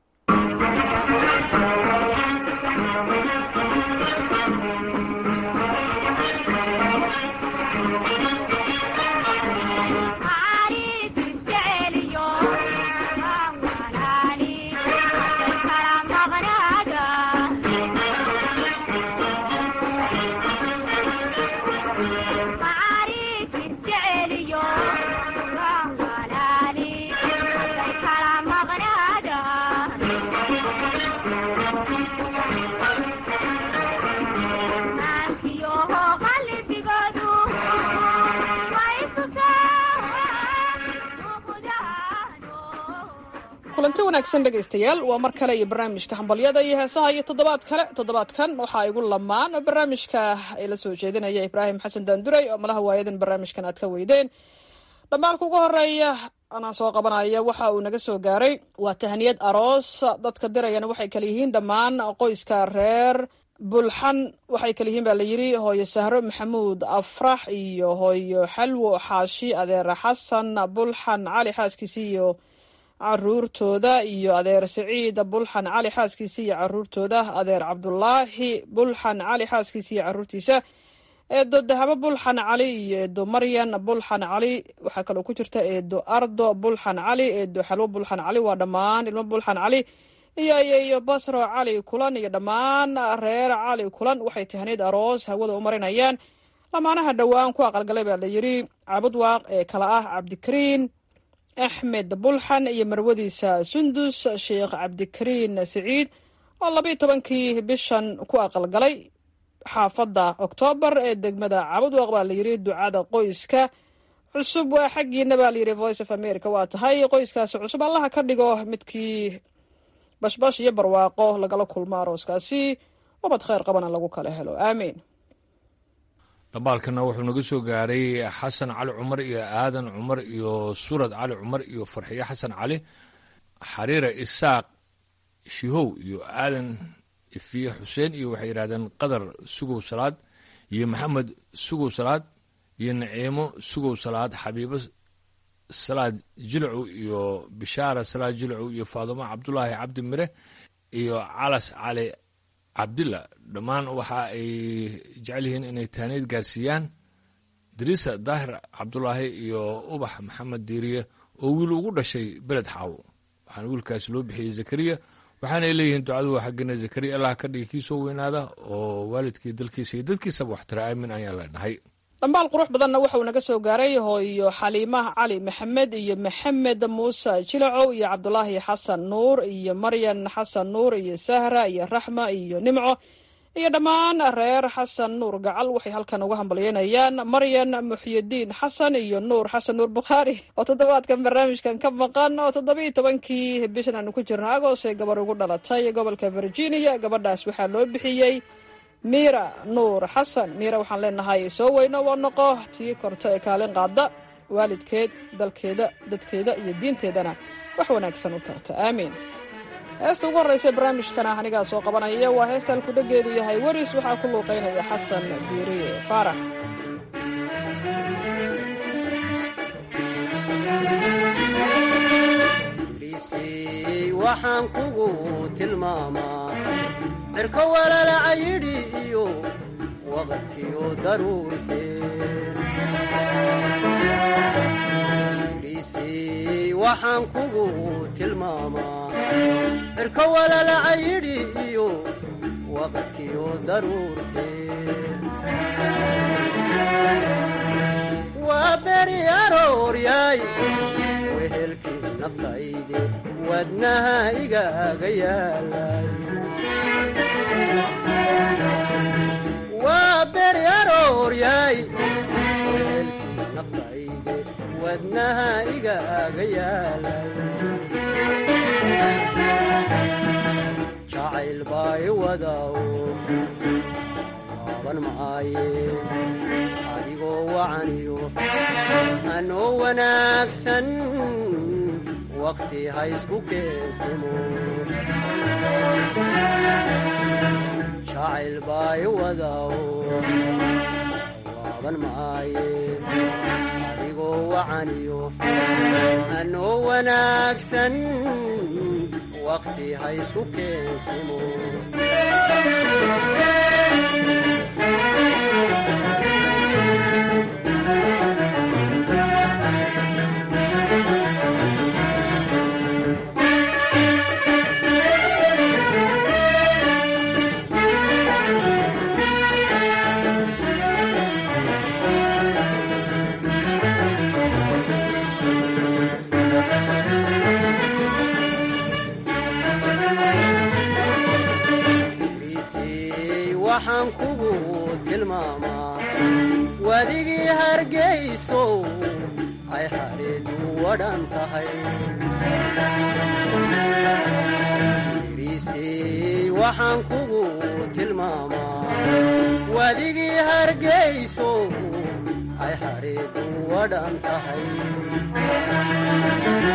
kulanti wanaagsan dhegaystayaal, waa mar kale iyo barnaamijka hambalyada iyo heesaha iyo toddobaadkan waxaa igu lamaan barnaamijka ay la soo jeedinaya ibraahim xasan daandurey oo malaha waayadan barnaamijkan aad ka weydeen. dhammaalka ugu horeeya anaa soo qabanaya waxa uu naga soo gaaray waa tahaniyad aroos. dadka dirayana waxay kala yihiin dhammaan qoyska reer bulxan waxay kala yihiin baa la yidhi hooyo sahro maxamuud afrax iyo hooyo xalwo xaashi adeer xasan bulxan cali xaaskiisa iyo caruurtooda iyo adeer saciid bulxan cali xaaskiisa iyo caruurtooda adeer cabdulaahi bulxan cali xaaskiisa iyo caruurtiisa eedo dahabo bulxan cali iyo eedo maryan bulxan cali waxaa kaloo ku jirta eedo ardo bulxan cali eedo xalwo bulxan cali waa dhammaan ilmo bulxan cali iyo basro cali kulan iyo dhammaan reer cali kulan waxay tahneyd aroos hawada u marinayaan lamaanaha dhowaan ku aqalgalay baa la yidhi caabud waaq ee kala ah cabdikariin axmed bulxan iyo marwadiisa sundus sheekh cabdikariin siciid oo 12 bishan ku aqalgalay xaafadda oktoobar ee degmada caabud waaq baa la yidhi ducada qoyska cusub waa xaggiina baa la yidhi voice of america waa tahay qoyskaasi cusub allaha ka dhigo midkii bashbash iyo barwaaqo lagala kulmo arooskaasi ubad khayr qabana lagu kala helo aamiin dhambaalkana wuxuu naga soo gaaray xasan cali cumar iyo aadan cumar iyo suurad cali cumar iyo farxiyo xasan cali xariira isaaq shihow iyo aadan ifiye xuseen iyo waxay yidhahdeen qadar sugow salaad iyo maxamed sugow salaad iyo naciimo sugow salaad xabiibo salaad jilcu iyo bishaara salaad jilcu iyo faadumo cabdulaahi cabdi mire iyo calas cali cabdilla dhammaan waxa ay jecel yihiin inay taaniid gaarsiiyaan dariisa daahir cabdulaahi iyo ubax maxamed diiriye oo wiil ugu dhashay beled xaawo waxaana wiilkaasi loo bixiyey zakariya waxaanay leeyihiin ducadu waa xaggina zakariya allah ka dhigi kii soo weynaada oo waalidkii dalkiisa iyo dadkiisaba waxtira aamin ayaan leenahay dhambaal qurux badanna waxauu naga soo gaaray hooyo xaliimah cali maxamed iyo maxamed muuse jilacow iyo cabdulaahi xasan nuur iyo maryan xasan nuur iyo sahra iyo raxma iyo nimco iyo dhammaan reer xasan nuur gacal waxay halkan uga hambalyeynayaan maryan muxyidiin xasan iyo nuur xasan nuur bukhaari oo toddobaadkan barnaamijkan ka maqan oo 17 bishan aanu ku jirno agoos ee gabar ugu dhalatay gobolka virginia gabadhaas waxaa loo bixiyey miira nuur xasan miira waxaan leenahay soo weyno waa noqo tii korta ee kaalin qaada waalidkeed dalkeeda dadkeeda iyo diinteedana wax wanaagsan u tarta aamiin heesta ugu horreysa barnaamijkana anigaa soo qabanaya waa heesta alkudhageedu yahay waris waxaa ku luuqeynaya xasan diiriye faarax waxaan kugu tilmaamaa cirko walalaca yidhi iyo waqadkiyo daruurteen riisii waxaan kugu tilmaamaa cirko walalaca yidhi iyo waqadkiyo daruurteen waa beri arooryaay wehelkii naftayde wadnaha igaaga yaalay waa beri arooryaay wehelkii naftayde wadnaha igaaga yaalay jacayl baa i wadaw laaban maaye adigoo wacaniyo anoo wanaagsan waqti ha isku keesimo jacayl baa i wadaw laaban maaye adigoo wacaniyo anoo wanaagsan waqti ha isku keesimo waxaan kugu tilmaamaa wadigii hargaysow ay xareedu wadhan tahay riisii waxaan kugu tilmaamaa wadigii hargaysow ay xareedu wadhan tahay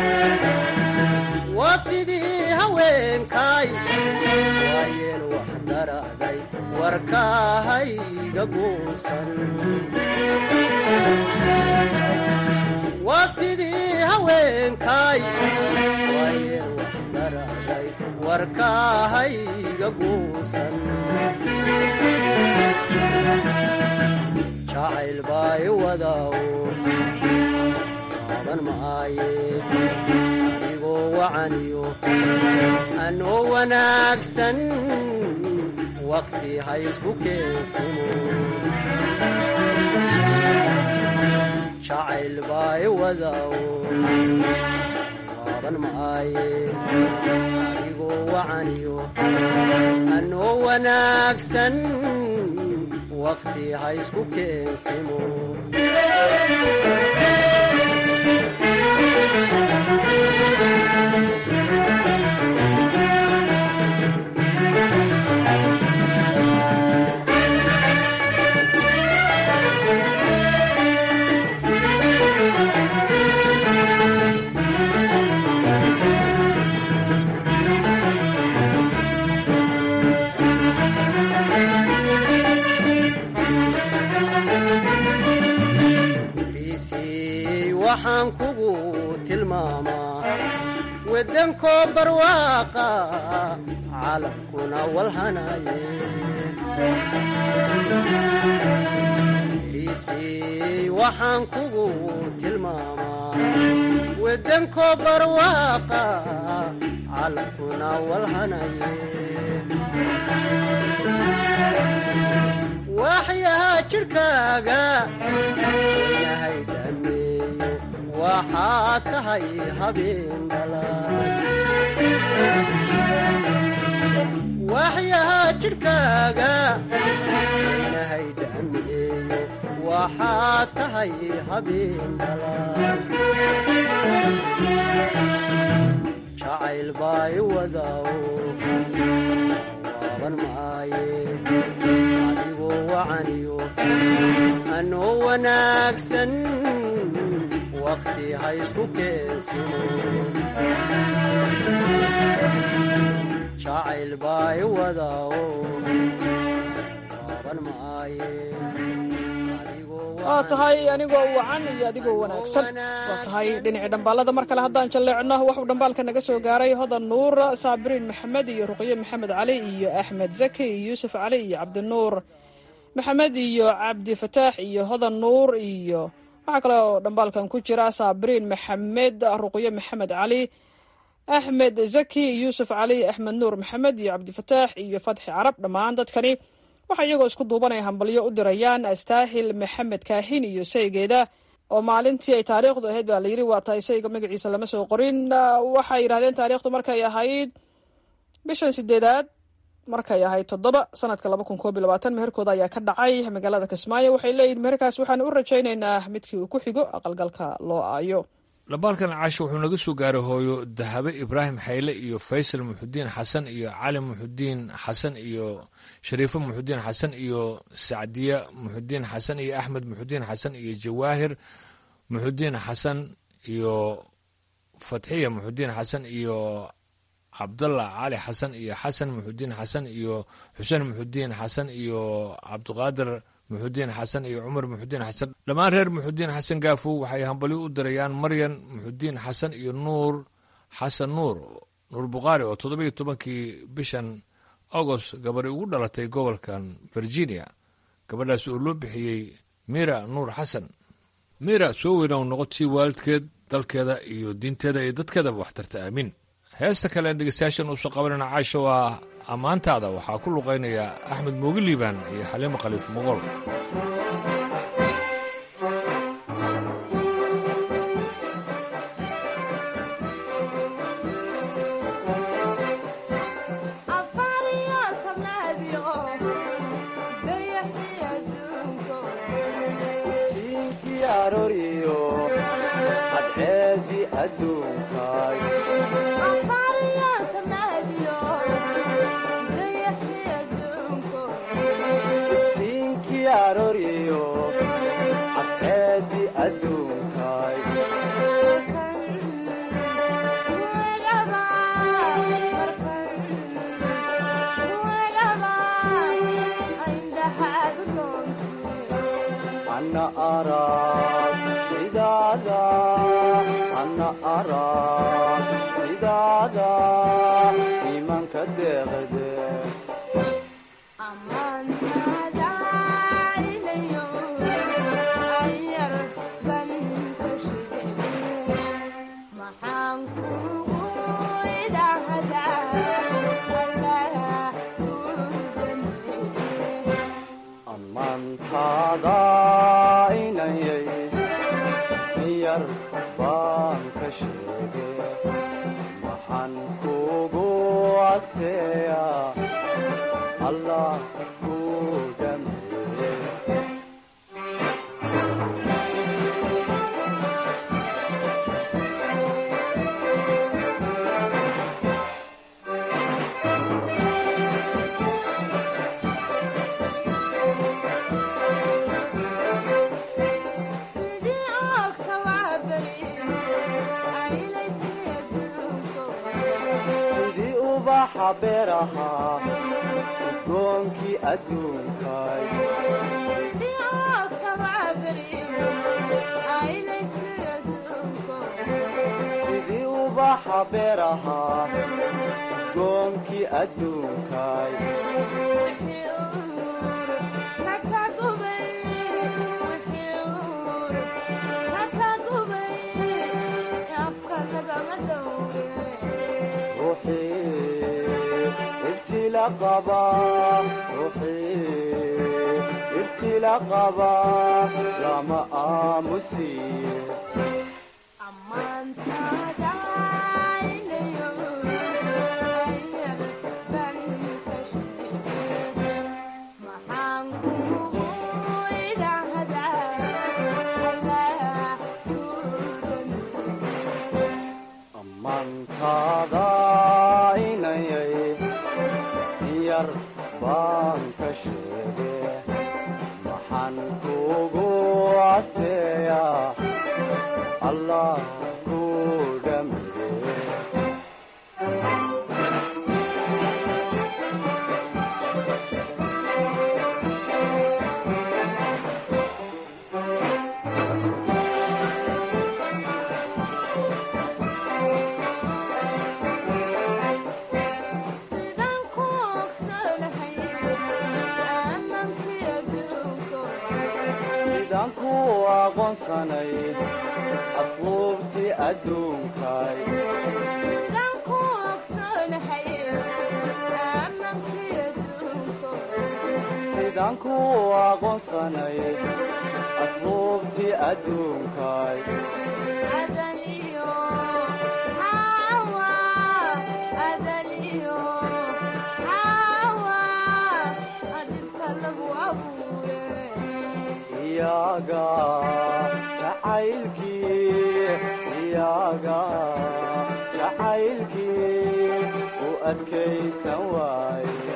wafdidii haweenkaay waayeel waxda daraaday warkaahayga goosan waafidii haweenkay waayeel wax daraaday warkaahayga goosan jacayl bay wadaawo taaban maaye adigoo wacaniyo anoo wanaagsan waqti ha isku keensimo jacayl bay wadaawo taaban maaye adigoo wacaniyo anoo wanaagsan waqti ha isku keensimo waxaan kugu tilmaamaa wadankoo barwaaqa caalamkuna walhanaye waxaan kugu tilmaamaa wadankoo barwaaqa caalamkuna walhanaye waxyaha jidhkaaga waynahay dhameeyo waxaad tahay habeen dhalaan waxyaha jidhkaaga waynahay dhameeyo waxaad tahay habeen dhalaan jacayl bay wadaawo waaban maaye adigoo wacaniyo anoo wanaagsan waqti ha isku keensimo jacayl bay wadaawo waaban maaye waa tahay anigoo wacan iyo adigoo wanaagsan waa tahay dhinacii dhambaalada mar kale haddaan jalleecno waxuu dhambaalka naga soo gaaray hodan nuur saabiriin maxamed iyo ruqye maxamed cali iyo axmed zaki iyo yuusuf cali iyo cabdinuur maxamed iyo cabdi fataax iyo hodan nuur iyo waxaa kale oo dhambaalkan ku jira saabiriin maxamed ruqye maxamed cali axmed zaki yuusuf cali axmed nuur maxamed iyo cabdifataax iyo fatxi carab dhammaan dadkani waxaa iyagoo isku duubanaya hambalyo u dirayaan astaahil maxamed kaahin iyo saygeeda oo maalintii ay taariikhdu ahayd baa layidhi waa tahay sayga magaciisa lama soo qorin waxay yidhahdeen taariikhdu markay ahayd bishan 8 markay ahayd 7 sanadka 2022 meherkooda ayaa ka dhacay magaalada Kismaayo waxay leeyihiin meherkaas waxaan u rajaynaynaa midkii uu ku xigo aqalgalka loo aayo dhambaalkan caasho wuxuu naga soo gaaray hooyo dahabe ibraahim xayle iyo faysal muxudiin xasan iyo cali muxudiin xasan iyo shariifo muxudiin xasan iyo sacdiya muxudiin xasan iyo axmed muxudiin xasan iyo jawaahir muxudiin xasan iyo fatxiya muxudiin xasan iyo cabdallah cali xasan iyo xasan muxudiin xasan iyo xuseen muxudiin xasan iyo cabdiqaadir muxudiin xasan iyo cumar muxudiin xasan dhammaan reer muxudiin xasan gaafow waxay hambalyo u dirayaan maryan muxudiin xasan iyo nuur xasan nuur bukhaari oo 17kii bishan agost gabadhi ugu dhalatay gobolkan virginia gabadhaas oo loo bixiyey mira nuur xasan mira soo weynaw noqotii waalidkeed dalkeeda iyo diinteeda iyo dadkeedaba waxtarta aamin heesta kale dhegeystayaashan usoo qabanayna caasho waa ammaantaada waxaa ku luqaynaya axmed moogi liibaan iyo xaliimo khaliif moqol Bye. ana arag sidaada ana arag sidaada iimaanka deeqde inayay miyar baan ka sheege maxaan kugu asteeya allah ku dhameeye beeraha udgoonkii adduunkay sidii ubaxa beeraha udgoonkii adduunkay ibtila qaba lama aamusiye amantaada inayay yar baan ka sheege maxaan kugu asteeya allah ku dhameeye aqoonsanay asluubtii adduunkay sidaan ku aqoonsanay asluubtii adduunkay iyaga jacaylkii u adkaysan waaye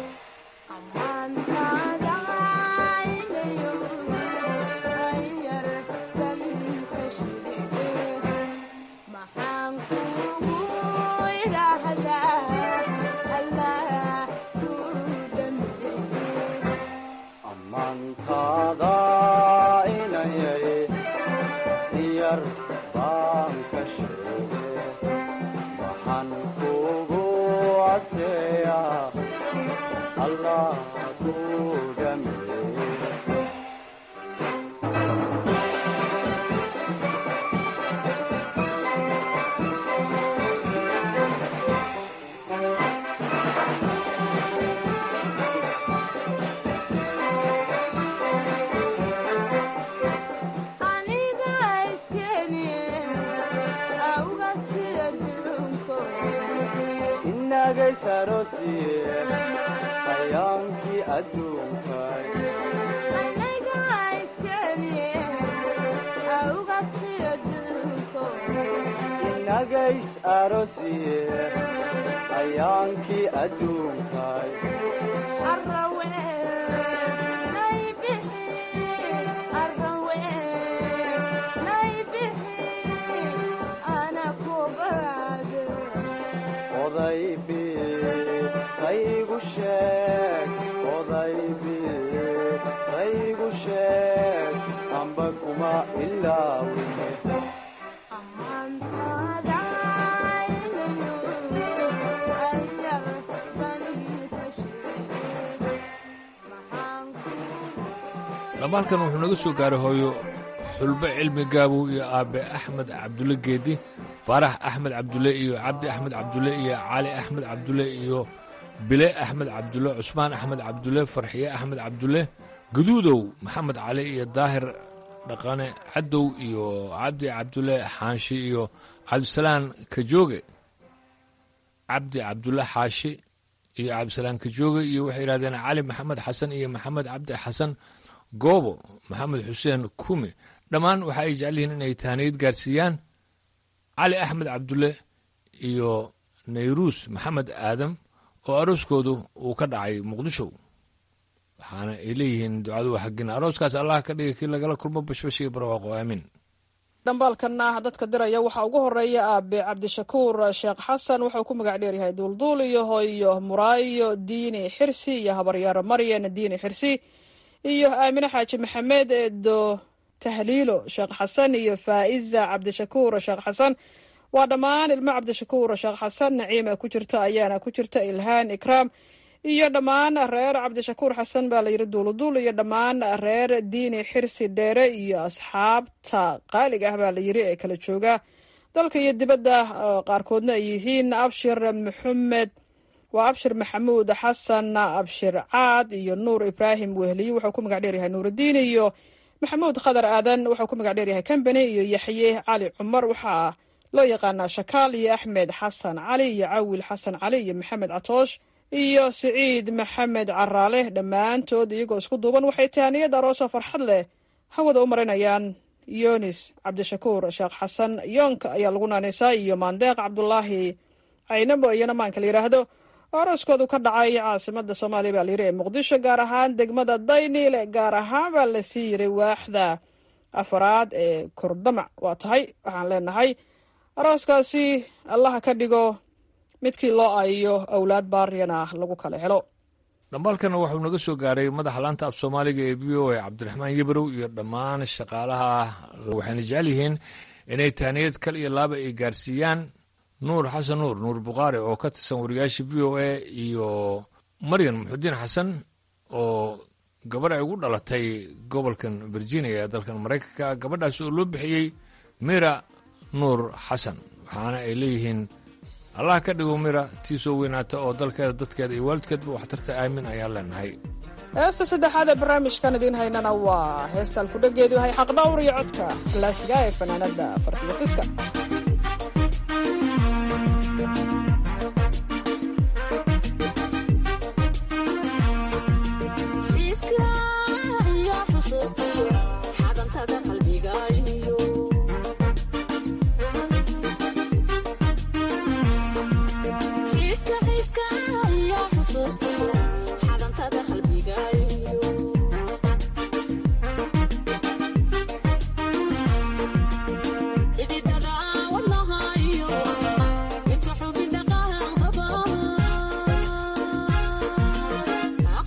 amantaada inayay yar baan ka sheege maxaan kugu asteeya allah ku dhameeye hayaankii adduunkay inagays aroosiye hayaankii adduunkay qaygu sheeg odaybi qaygu sheeg uma ilaawine dhamaalkan wuxuu naga soo gaaray hooyo xulbe cilmi gaabow iyo aabe axmed cabdulle geedi faarax axmed cabdulle iyo cabdi axmed cabdulle iyo cali axmed cabdulle iyo bile axmed cabdulle cusmaan axmed cabdulle farxiye axmed cabdulle guduudow maxamed cali iyo daahir dhaqane cadow iyo cabdi cabdulle xaanshi iyo cabdisalaan kajooge cabdi cabdulle xaashi iyo cabdisalaan kajooge iyo waxay yidhahdeen cali maxamed xasan iyo maxamed cabdi xasan goobo maxamed xuseen kume dhammaan waxa ay jecel yihiin inay tahaniyad gaarsiiyaan cali axmed cabdulle iyo nayruus maxamed aadam oo arooskoodu uu ka dhacay muqdisho waxaana ay leeyihiin ducadu xaggina arooskaas allah ka dhigay kii lagala kulmo bashbash iyo barwaaqo aamiin dhambaalkana dadka diraya waxaa ugu horeeya aabe cabdishakuur sheekh xasan wuxuu ku magac dheeryahay duulduul iyo hooyo muraayo diini xirsi iyo habaryaaro maryan diini xirsi iyo aamine xaaji maxamed eedo tahliilo sheekh xasan iyo faa'iza cabdishakuur sheekh xasan waa dhammaan ilmo cabdishakuur sheekh xasan naciima ku jirta ayaana ku jirta ilhaan ikraam iyo dhammaan reer cabdishakuur xasan baa layidhi duuluduul iyo dhammaan reer diini xirsi dheere iyo asxaabta qaaliga ah baa layidhi ee kala jooga dalka iyo dibadda qaarkoodna ay yihiin abshir maxamed waa abshir maxamuud xasan abshir caad iyo nuur ibraahim wehliye wuxuu ku magac dheeryahay nuurudiin iyo maxamuud khadar aadan wuxuu ku magac dheeryahay kambani iyo yaxye cali cumar waxaa loo yaqaanaa shakaal iyo axmed xasan cali iyo cawil xasan cali iyo maxamed catoosh iyo siciid maxamed caraale dhammaantood iyagoo isku duuban waxay tahaniyad arooso farxad leh hawada u marinayaan yonis cabdishakuur sheekh xasan yoonka ayaa lagu naanaysaa iyo maandeeq cabdulaahi caynabo iyana maanka la yidhaahdo arooskoodu ka dhacay caasimada soomaaliya baa layidhi ee muqdisho gaar ahaan degmada dayniile gaar ahaan baa lasii yiray waaxda afaraad ee kordamac waa tahay waxaan leenahay arooskaasi allaha ka dhigo midkii loo ayo awlaad baariyana lagu kala helo dhambaalkana wuxuu naga soo gaaray madaxa laanta af soomaaliga ee v o a cabdiraxmaan yebrow iyo dhammaan shaqaalaha waxayna jecel yihiin inay tahniyad kal iyo laaba ay gaarsiiyaan nuur xasan nuur bukhaari oo ka tirsan wariyaasha v o a iyo maryan muxudiin xasan oo gabadh ay ugu dhalatay gobolkan virginia ee dalkan maraykanka gabadhaas oo loo bixiyey mira nuur xasan waxaana ay leeyihiin allah ka dhigo mira tii soo weynaata oo dalkeeda dadkeeda iyo waalidkeedba waxtarta aamin ayaan leenahay heesta saddexaad ee barnaamijkan idiin haynana waa heesta alkudhageedu yahay xaqdhawr iyo codka klaasiga ee fanaanada farxiyo fiska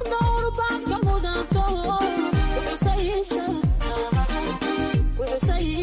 say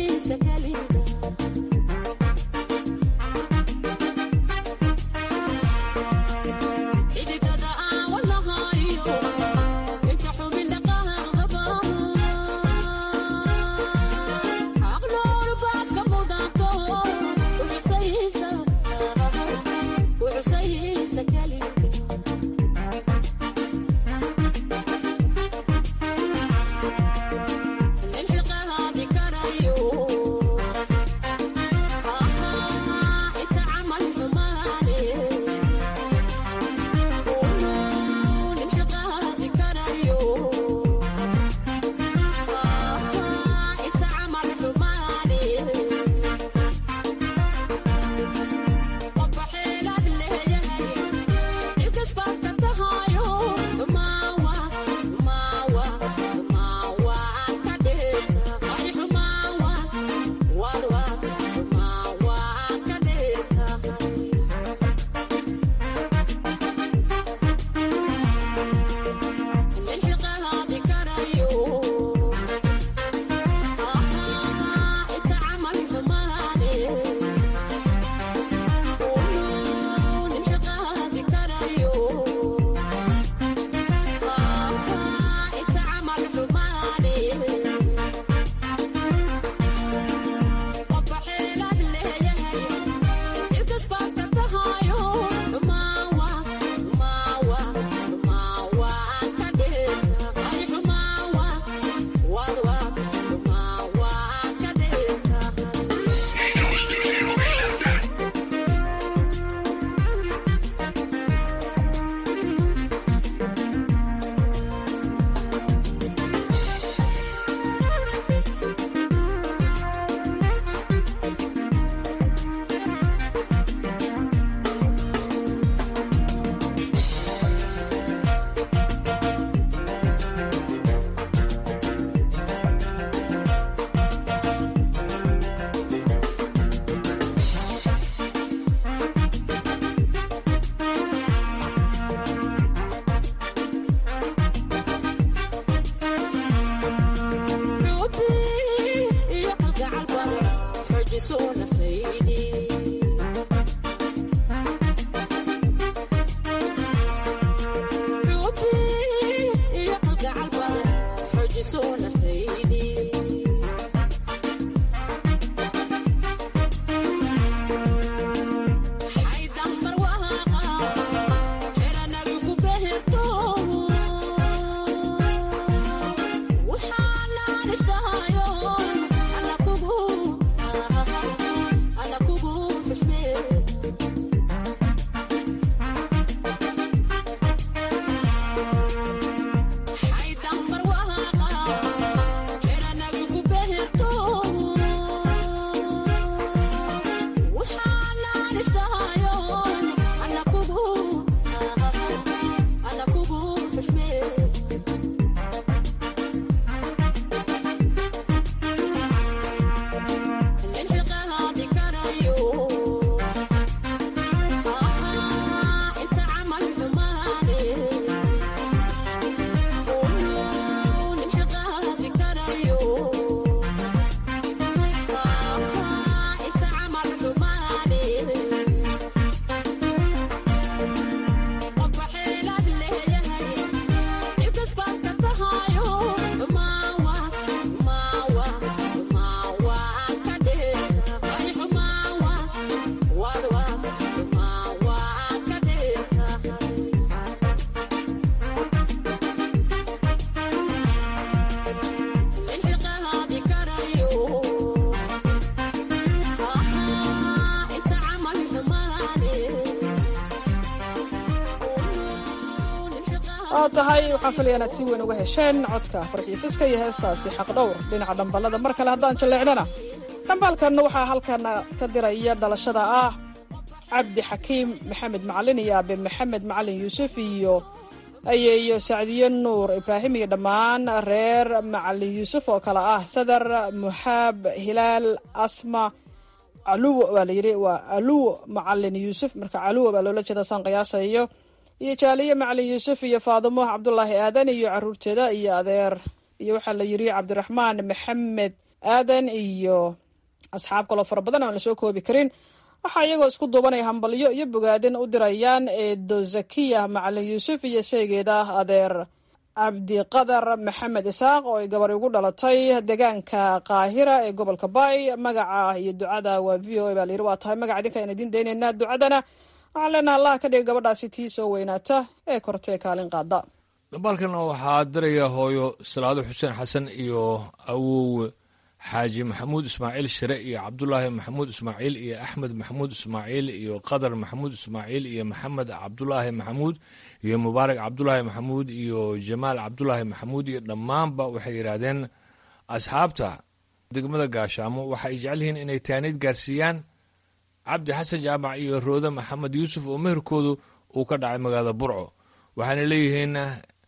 tahay waxaan filaya inaad si weyn uga hesheen codka farxiifiska iyo heestaasi xaqdhowr dhinaca dhambalada mar kale haddaan jaleecnana dhambaalkanna waxaa halkan ka diraya dhalashada ah cabdi xakiim maxamed macalin iyo aabe maxamed macalin yuusuf iyo ayeeyo sacdiye nuur ibraahim iyo dhammaan reer macalin yuusuf oo kale ah sadar muxaab hilaal asma caluwo baa layidhi waa aluwo macalin yuusuf marka caluwo baa loola jeeda saan qiyaasayo iyo jaaliye macalin yuusuf iyo faadimo cabdulaahi aadan iyo caruurteeda iyo adeer iyo waxaa la yidhi cabdiraxmaan maxamed aadan iyo asxaab kaloo fara badan aan lasoo koobi karin waxaa iyagoo isku duubanaya hambalyo iyo bogaadin u dirayaan eedo zakiya macalin yuusuf iyo seegeeda adeer cabdiqadar maxamed isaaq oo ay gabar ugu dhalatay deegaanka qaahira ee gobolka baay magaca iyo ducada waa v o a baa layidhi waa tahay magaca idinka aan idiin daynaynaa ducadana waxaan leenaha allah ka dhiga gabadhaasi tii soo weynaata ee kortee kaalin qaada dhambaalkan waxaa diraya hooyo salaado xuseen xasan iyo awow xaaji maxamuud ismaaciil shire iyo cabdulaahi maxamuud ismaaciil iyo axmed maxamuud ismaaciil iyo qadar maxamuud ismaaciil iyo maxamed cabdulaahi maxamuud iyo mubaarak cabdulaahi maxamuud iyo jamaal cabdulaahi maxamuud iyo dhammaanba waxay yidhaahdeen asxaabta degmada gaashaamo waxay jecel yihiin inay taaniid gaarsiiyaan cabdi xasan jaamac iyo roode maxamed yuusuf oo meherkoodu uu ka dhacay magaalada burco waxaana leeyihiin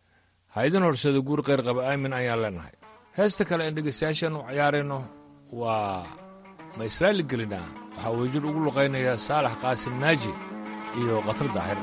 haydin horsada guur kheyr qaba aamin ayaan leenahay heesta kale aan dhegeystayaashan u ciyaarayno waa ma israaili gelina waxaa weejir ugu luqaynaya saalax qaasim naaji iyo khatar daahir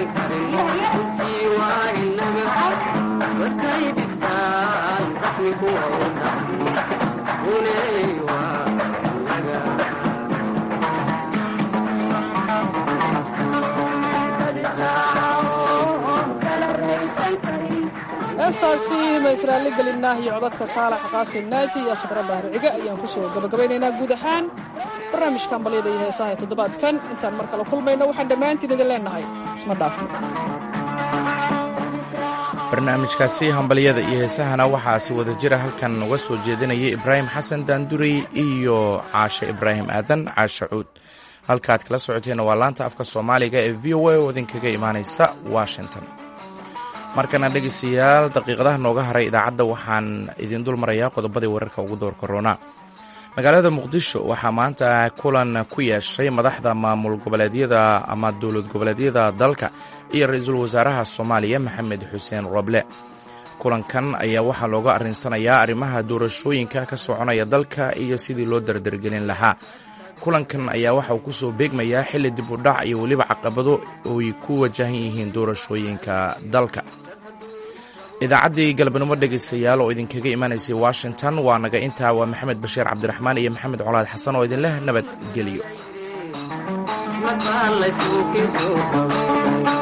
heestaasi ma israaili gelinah iyo codadka saalax qaasim naaji iyo khadradda harciga ayaan ku soo gabagabaynaynaa guud ahaan barnaamijka hambalyada iyo heesaha ee toddobaadkan intaan mar kale kulmayno waxaan dhammaantiin idin leenahay isma dhaafno barnaamijkaasi hambalyada iyo heesahana waxaa si wada jira halkan uga soo jeedinaya ibraahim xasan daandurey iyo caashe ibraahim aadan caashe cuud halkaaad kala socoteenna waa laanta afka soomaaliga ee v o a oo idinkaga imaanaysa washington markana dhegaystayaal daqiiqadaha nooga haray idaacadda waxaan idin dul marayaa qodobadii wararka ugu door korona magaalada muqdisho waxaa maanta kulan ku yeeshay madaxda maamul goboleedyada ama dowlad goboleedyada dalka iyo ra-iisul wasaaraha soomaaliya maxamed xuseen roble kulankan ayaa waxaa looga arrinsanayaa arrimaha doorashooyinka ka soconaya dalka iyo sidii loo dardargelin lahaa kulankan ayaa waxa uu ku soo beegmayaa xilli dib u dhac iyo weliba caqabado ooy ku wajahan yihiin doorashooyinka dalka idaacaddii galabnimo dhegaystayaal oo idinkaga imanaysay washington waa naga intaa waa maxamed bashiir cabdiraxmaan iyo maxamed colaad xasan oo idinleh nabadgeliyo